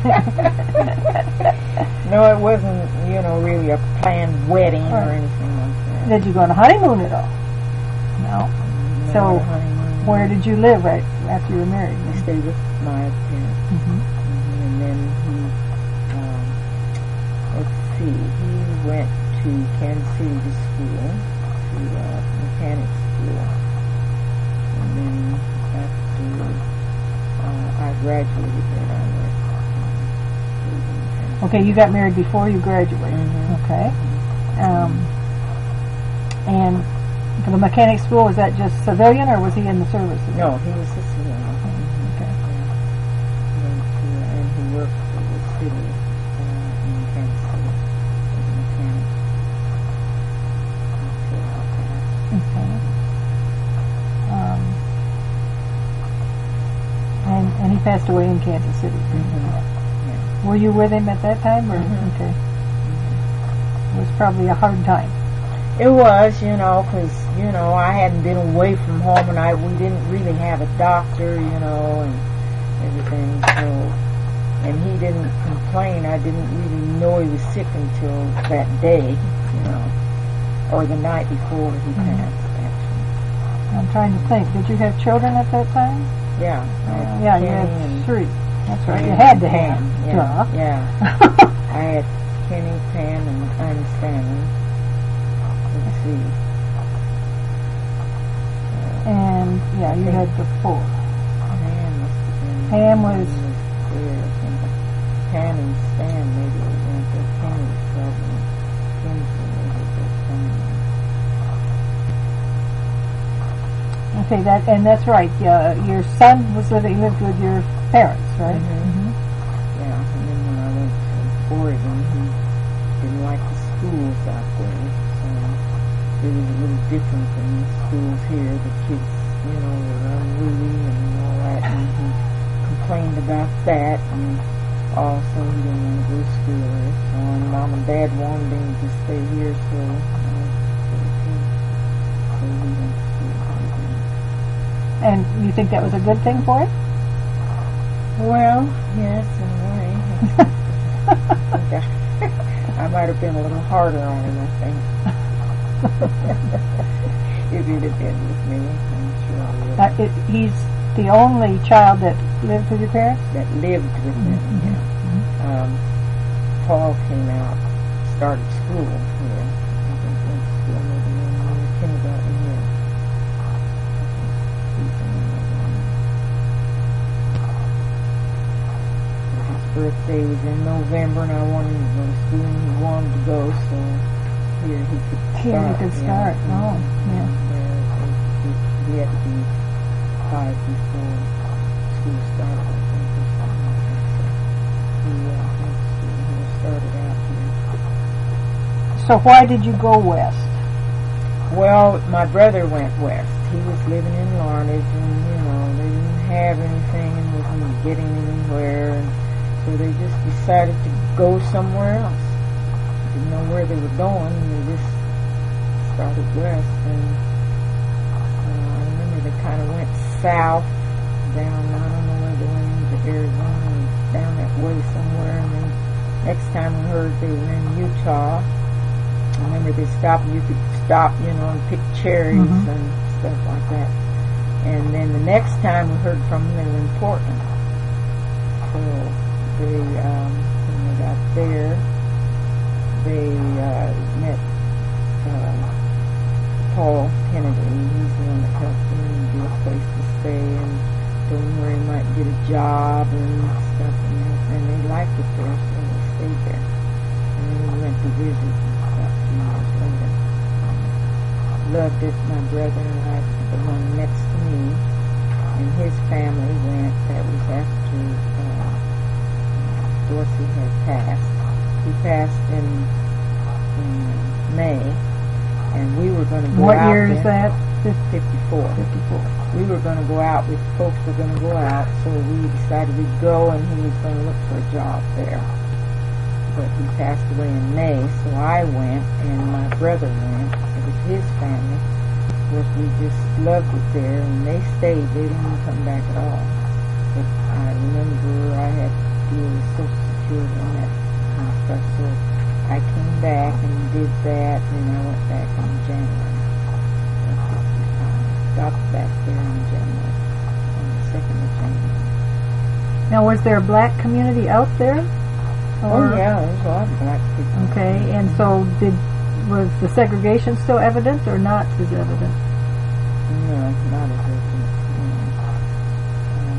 No, it wasn't, you know, really a planned wedding or Right. anything like that. Did you go on a honeymoon at all? No. No So, honeymoon. Where did you live right after you were married? I stayed with my parents. Mm-hmm. Mhm, and then he, um, let's see, he went to Kansas City to school, to uh, mechanic school. And then after uh, I graduated, then I went um, to mechanic. Okay, you got married before you graduated. Mhm. Okay. Um, and for the mechanic school, was that just civilian, or was he in the service? No, he was a civilian. Mhm. Okay. Yeah. Went to, and he worked for the city uh, in Kansas City as a mechanic. Until I passed. Okay. Um, and and he passed away in Kansas City. Mhm. Were you with him at that time, or Mhm. okay? It was probably a hard time. It was, you know, because, you know, I hadn't been away from home, and I we didn't really have a doctor, you know, and everything, so, and he didn't complain. I didn't really know he was sick until that day, you know, or the night before he Mhm. passed, actually. I'm trying to think. Did you have children at that time? Yeah. I Uh, had yeah, you Kenny had and- three. That's right. You and had to Pam, have. Yeah, Duh. yeah. I had Kenny, Pam, and I'm Stanley. Let's see. Uh, And yeah, you had the four. Pam must have been. Pam was- there. I think. Pam and Stan maybe was in there. Kenny was probably Kinsey maybe at that time. Okay, that and that's right. Uh, your son was living lived with your parents, right? Mhm. Yeah, and then when I went to Oregon, he didn't like the schools out there, so it was a little different than the schools here. The kids, you know, were unruly and all that, and he complained about that, and also he didn't want to go to school there, so and Mom and Dad wanted him to stay here, so, uh, so, so we went to school. And you think that was a good thing for him? Well, yes, in a way. I might have been a little harder on him, I think. If he'd have been with me, I'm sure I would. Uh, it, he's the only child that lived with your parents? that lived with them. Mhm. Yeah. Um, Paul came out, started school here. I think went to school maybe in kindergarten here. He's in November. His birthday was in November, and I wanted him to go to school, and he wanted to go, so here he could start. Here he could start. Yeah. Oh, Mhm. yeah. Yeah, he, he had to be five before school started, I think, or something like that. So he uh, went to school here, started out here. So why did you go west? Well, my brother went west. He was living in Larned, and, you know, they didn't have anything and wasn't getting anywhere, and so they just decided to go somewhere else. Didn't know where they were going, and they just started west, and uh, I remember they kind of went south, down, I don't know where they went into Arizona, and down that way somewhere, and then next time we heard they were in Utah. I remember they stopped, you could stop, you know, and pick cherries Mhm. and stuff like that. And then the next time we heard from them, they were in Portland. So they, um, when they got there, they uh, met uh, Paul Kennedy. He's the one that helped them get a place to stay and told them where he might get a job and stuff. And, and they liked it there, so they stayed there. And then we went to visit about two years later. Loved it. My brother and I, the one next to me, and his family went. That was after uh, Dorsey had passed. He passed in, in May, and we were going to go What out year is there. that? fifty-four. fifty-four. We were going to go out with folks were going to go out, so we decided we'd go, and he was going to look for a job there. But he passed away in May, so I went, and my brother went. It was his family. Of course, we just loved it there, and they stayed. They didn't come back at all. But I remember I had to deal with Social Security and that kind of stuff, so I came back and did that, and I went back in January. Got back there in January, on the second of January. Now, was there a black community out there? Oh Or- yeah, there's a lot of black people. Okay, and so did was the segregation still evident or not as evident? No, not as evident. No. Um,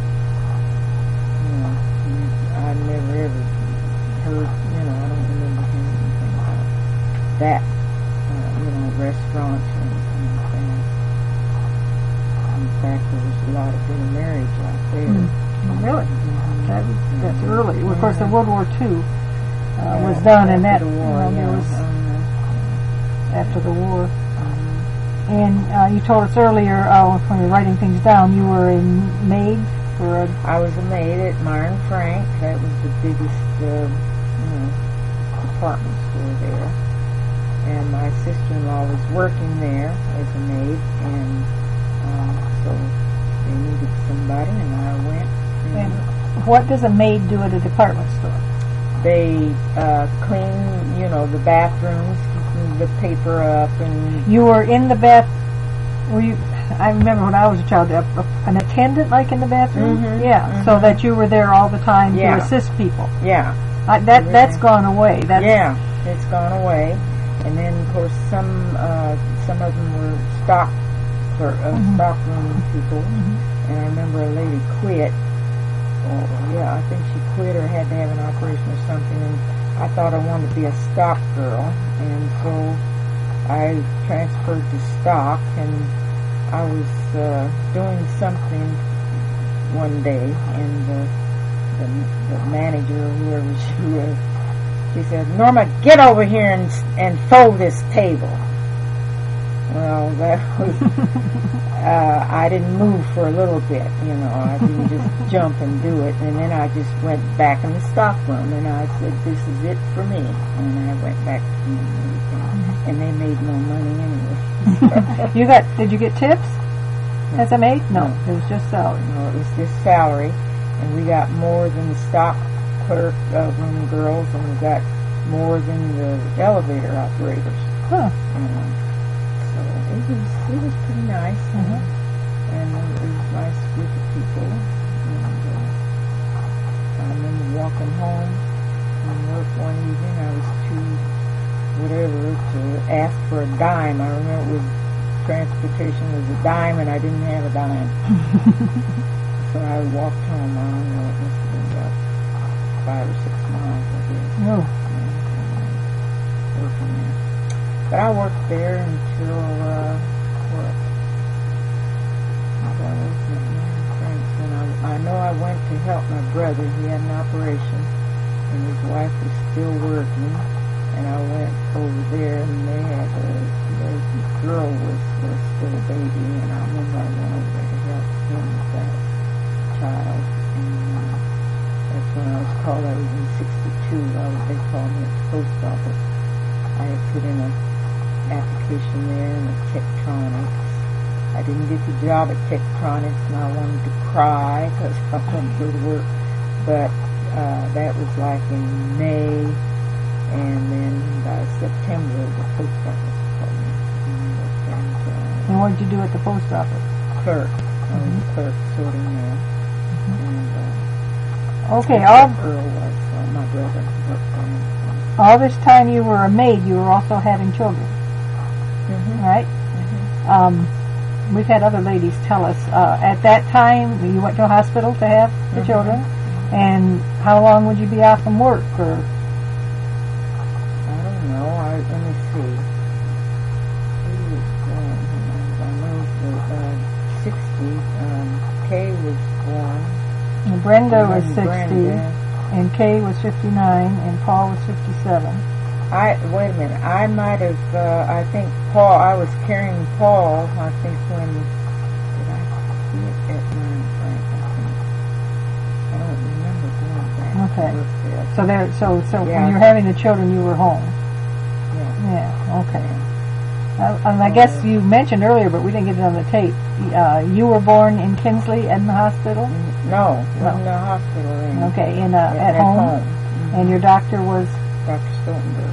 no, I never ever heard, you know, I don't remember hearing anything about that, uh, you know, restaurants or anything like that. In fact, there was a lot of intermarriage out there. Hmm. Really? Mhm. That, that's Mhm. early. Of course, the Yeah. World War Two uh, Yeah, was done, and that after the you war, know, there yeah. was Uh, after the war. um, And uh, you told us earlier, uh, when we were writing things down, you were a maid for a. I was a maid at Myron Frank. That was the biggest, uh, you know, department store there. And my sister-in-law was working there as a maid, and uh, so they needed somebody, and I went. And And what does a maid do at a department store? they uh, clean, you know, the bathrooms, keeping the paper up, and You were in the bath. Were you? I remember when I was a child, a, a, an attendant, like in the bathroom. Mhm, Yeah, so mhm. that you were there all the time Yeah. to assist people. yeah. I, that Really? that's gone away. That's, Yeah, it's gone away. And then, of course, some uh, some of them were stock cler- uh, Mhm. stock room people. Mhm. And I remember a lady quit. Oh, yeah, I think she quit or had to have an operation or something. And I thought I wanted to be a stock girl, and so I transferred to stock. And I was uh, doing something one day, and the the, the manager or whoever she was, she said, "Norma, get over here and and fold this table." Well, that was, uh, I didn't move for a little bit, you know, I didn't just jump and do it, and then I just went back in the stock room, and I said, "This is it for me," and I went back to everything, and they made more money anyway. You got? Did you get tips as a maid? No, No. it was just salary. No, it was just salary, and we got more than the stock clerk uh, room girls, and we got more than the elevator operators. Huh. You know. So it was it was pretty nice, and, Mhm. and it was a nice group of people. And come home from work one evening. I was too, whatever, to ask for a dime. I remember it was, transportation was a dime, and I didn't have a dime. So I walked home. I don't know, it must have been about five or six miles, I guess. No. Working there. But I worked there until, uh, what? I was in France, and I, I know I went to help my brother. He had an operation, and his wife was still working, and I went over there, and they had a, the girl was, was still a baby, and I remember I went over there to help him with that child, and uh, that's when I was called. I was in sixty-two. I was, they called me at the post office. I had put in an application there in the Tektronix. I didn't get the job at Tektronix, and I wanted to cry because I couldn't go to work. But uh, that was like in May, and then by September, the post office called me. And, uh, And what did you do at the post office? clerk. I was a clerk sorting mail. And uh, Okay, that's all what Earl was, uh, my brother worked there. all this time you were a maid, you were also having children, Mm-hmm. right? Mm-hmm. Um, we've had other ladies tell us, uh, at that time, you went to a hospital to have the Mhm. children, and how long would you be off from work? Or I don't know. I, let me see. He was born, I know that uh, sixty. Um, Kay was born. and Brenda was And sixty, Brenda. and Kay was fifty-nine, and Paul was fifty-seven. I wait a minute. I might have. Uh, I think Paul. I was carrying Paul. I think when did I see it at nine Frank? I think. I don't remember going back. Okay. To work there. So there, so so Yeah. when you were having the children, you were home. Yeah. Yeah. Okay. Uh, and I guess you mentioned earlier, but we didn't get it on the tape. Uh, you were born in Kinsley in the hospital. No, No. in the hospital. In, Okay, in uh, at, at home. Mhm. And your doctor was. Doctor Stoltenberg.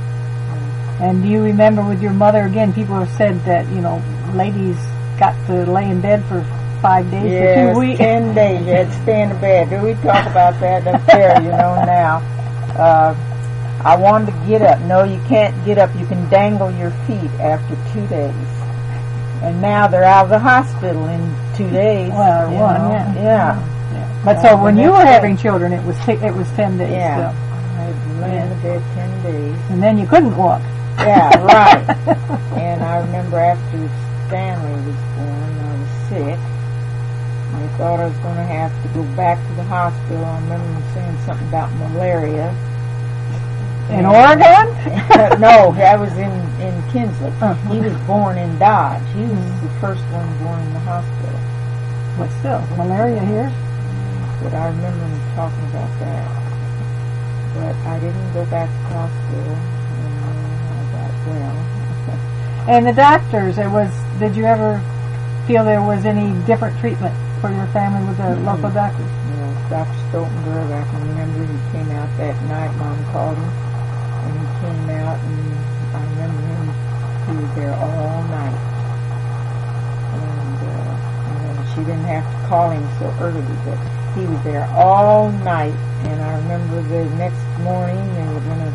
And do you remember with your mother, again, people have said that, you know, ladies got to lay in bed for five days Yes, for two weeks. ten days. You had to stay in the bed. Do we talk about that up there, you know, now? Uh, I wanted to get up. No, you can't get up. You can dangle your feet after two days. And now they're out of the hospital in two days. Well, you one, know. yeah. Yeah. Yeah. But Uh, so the when you next were day- having children, it was t- it was ten days. Yeah. So. I had to lay in the bed ten days. And then you couldn't walk. Yeah, right. And I remember after Stanley was born, I was sick. And they thought I was going to have to go back to the hospital. I remember them saying something about malaria. In And- Oregon? No, I was in, in Kinsley. Uh-huh. He was born in Dodge. He was the first one born in the hospital. But still, malaria here. But I remember him talking about that. But I didn't go back to the hospital. And uh, I got well. And the doctors, it was. Did you ever feel there was any different treatment for your family with the Mhm. local doctors? You know, Doctor Stoltenberg, I can remember he came out that night. Mom called him, and he came out, and I remember him. He was there all night, and uh, you know, she didn't have to call him so early, but he was there all night. And I remember the next morning they were gonna.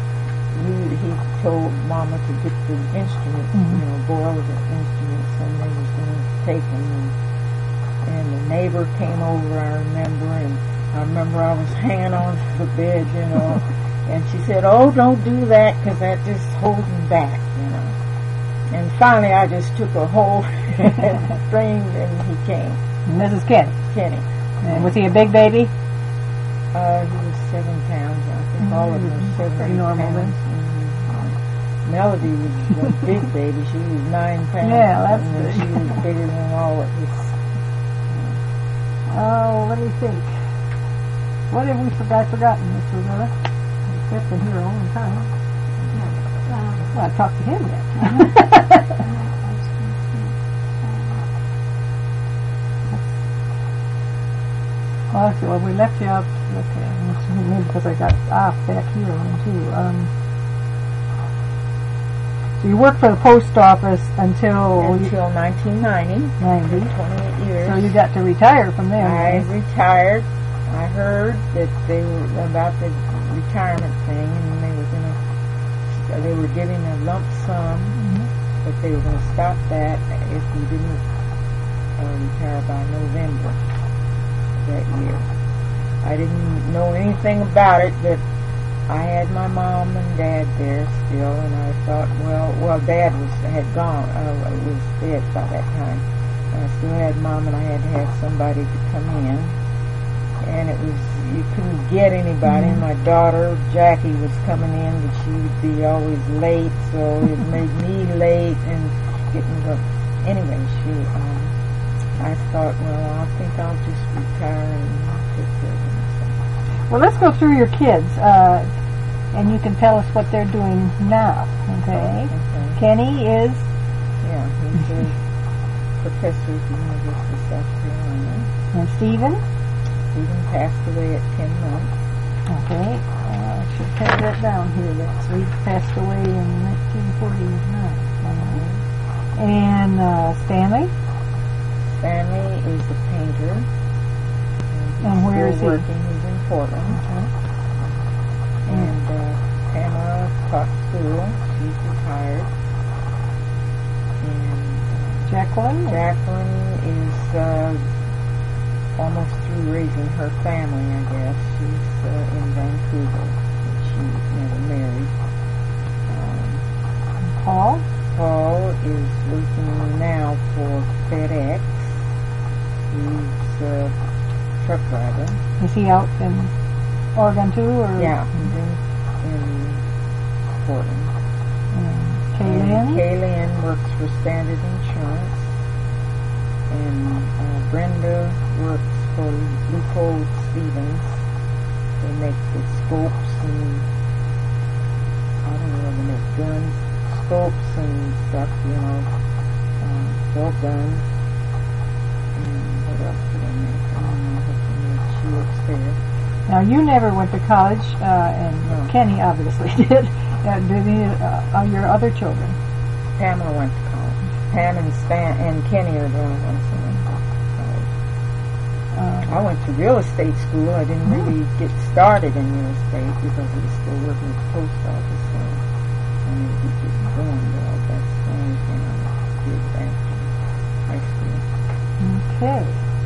He told Mama to get the instruments, Mhm. you know, boil the instruments, and they was gonna take them. And, and the neighbor came over, I remember, and I remember I was hanging on to the bed, you know, and she said, "Oh, don't do that, because that just holds him back, you know." And finally, I just took a hold and screamed, and he came, Missus Kenny. Kenny. And was he a big baby? Uh, he was seven pounds. I think all of them were seven Pretty normal pounds. then. Mhm. Melody was a big baby. She was nine pounds. Yeah, that's and big. She was bigger than all of us. Oh, let me think. What have we forgot forgotten, Miss Rosetta? Kept him here a long time. Um, Well, I talked to him yet. Well, let's see, well, we left you out. Okay, maybe because I got off back here then too. Um, so you worked for the post office until Until nineteen ninety. ninety. twenty-eight years. So you got to retire from there. I retired I heard that they were about the retirement thing, and they were gonna, they were giving a lump sum, Mhm. but they were gonna stop that if you didn't uh, retire by November that year. I didn't know anything about it, but I had my mom and dad there still, and I thought, well, well, dad was had gone, uh, was dead by that time. And I still had mom, and I had to have somebody to come in. And it was, you couldn't get anybody. Mhm. My daughter, Jackie, was coming in, but she would be always late, so it made me late and getting the, anyway, she, um, I thought, well, I think I'll just retire and take care of myself. Well, let's go through your kids, uh, and you can tell us what they're doing now, okay? Okay. Kenny is, Yeah, he's a professor at the University of South Carolina. and Stephen, Stephen passed away at ten months. okay, uh, I should have that down here, that, so he passed away in nineteen forty-nine. And, uh, Stanley, Stanley is a painter. he's And where still is he? working. He's in Portland. okay, And uh, Pamela taught school. She's retired. And uh, Jacqueline, Jacqueline is uh, almost through raising her family, I guess. She's uh, in Vancouver. But she's never married. Um, Paul, Paul is working now for FedEx. He's a truck driver. is he out in Oregon too, or? Yeah, he's in, in Portland. And And Kaylin, Kaylin works for Standard Insurance. And uh, Brenda works for Leupold Stevens. They make the scopes and, I don't know, they make guns, scopes and stuff, you know, um, bell guns. And what else do they make? I don't know what they make. She works there. now you never went to college, uh, and No. Kenny obviously did. Uh, did any uh, of your other children? Pamela went to college. Pam and Stan and Kenny are the only ones who went to college. Uh, I went to real estate school. I didn't really get started in real estate because I was still working at the post office. So I never did get going well. That's the only thing I did after high school. okay.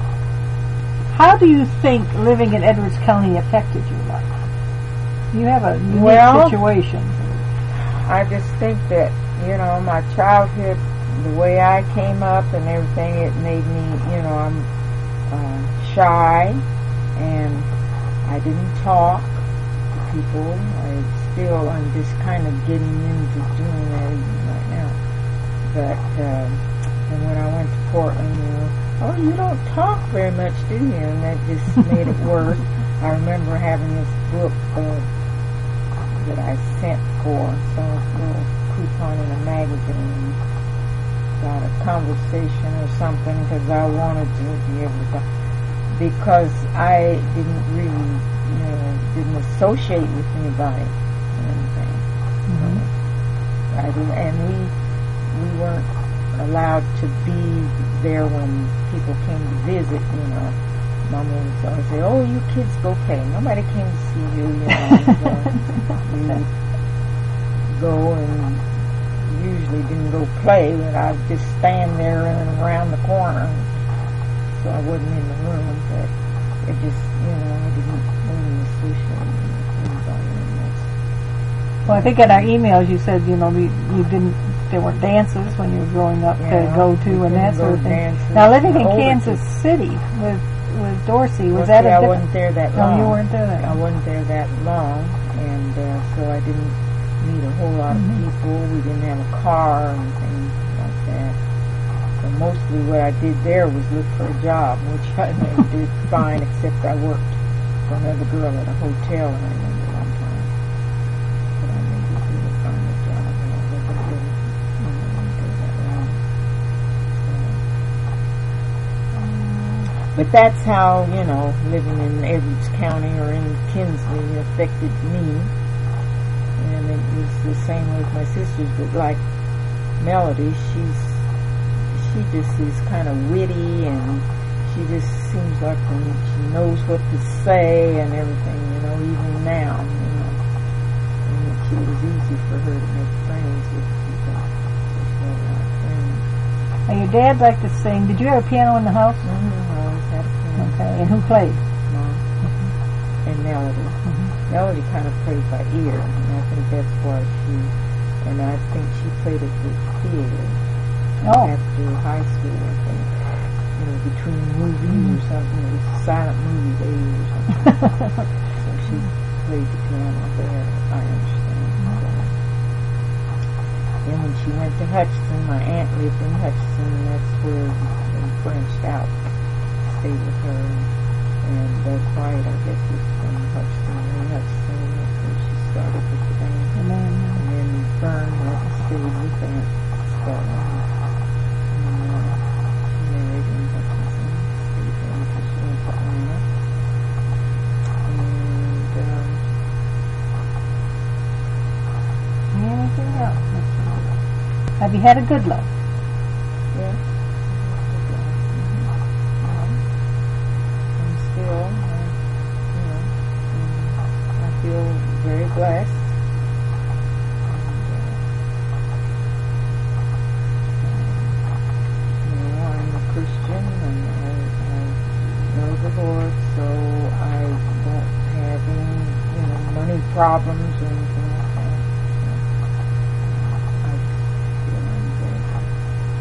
How do you think living in Edwards County affected your life? You have a unique Well- situation. I just think that, you know, my childhood, the way I came up and everything, it made me, you know, I'm uh, shy, and I didn't talk to people. I still, I'm just kind of getting into doing that even right now. But, uh, and when I went to Portland, you know, oh, you don't talk very much, do you? And that just made it worse. I remember having this book, uh, that I sent for some little coupon in a magazine about a conversation or something because I wanted to be able to, because I didn't really, you know, didn't associate with anybody or anything. Mm-hmm. I didn't, and we we weren't allowed to be there when people came to visit, you know. Mama would always say, oh, you kids go play. Nobody came to see you, you know. So we would go and usually didn't go play, but I'd just stand there and around the corner. So I wasn't in the room, but it just, you know, I didn't really associate with anybody in this. Well, I think in our emails you said, you know, you, you didn't, there weren't dances when you were growing up Yeah, to go to we and that couldn't sort go of thing. dances. Now, living The in older Kansas kids- City with with Dorsey, was Well, that see, a I different? wasn't there that No, long. you weren't there that I long. wasn't there that long, and uh, so I didn't meet a whole lot Mhm. of people. We didn't have a car or anything like that. So mostly what I did there was look for a job, which I never did fine, except I worked for another girl at a hotel, and I remember one time. But I never did really find a job, and I wasn't really, you know, there that long. So. But that's how, you know, living in Edwards County or in Kinsley affected me. And it was the same with my sisters, but like Melody, she's, she just is kind of witty, and she just seems like when she knows what to say and everything, you know, even now, you know. And it, it was easy for her to make friends with people. Just had a lot of friends. Now, your dad liked to sing. Did you have a piano in the house? Mm-hmm. I always had a piano. Okay. And who played? Mom. And Melody. Mm-hmm. Melody kind of played by ear, and I think that's why she, and I think she played at the theater Oh. after high school, I think. You know, between movies or something. It was a silent movie day or something. So she played the piano there, I understand. So. Then when she went to Hutchinson, my aunt lived in Hutchinson, and that's where they branched out, stayed with her. And Bud Quiet, I guess, was from Hutchinson. And Hutchinson, that's where she started with the band. And then, And then Vern went and stayed with Aunt Stella. And uh, she married in Hutchinson. Stayed there until she went to Atlanta. And um, anything else? Mister Lewis? Have you had a good life? yeah. And still, I, you know, um, I feel very blessed. And, uh, you know, I'm a Christian, and I, I know the Lord, so I don't have any, you know, money problems or anything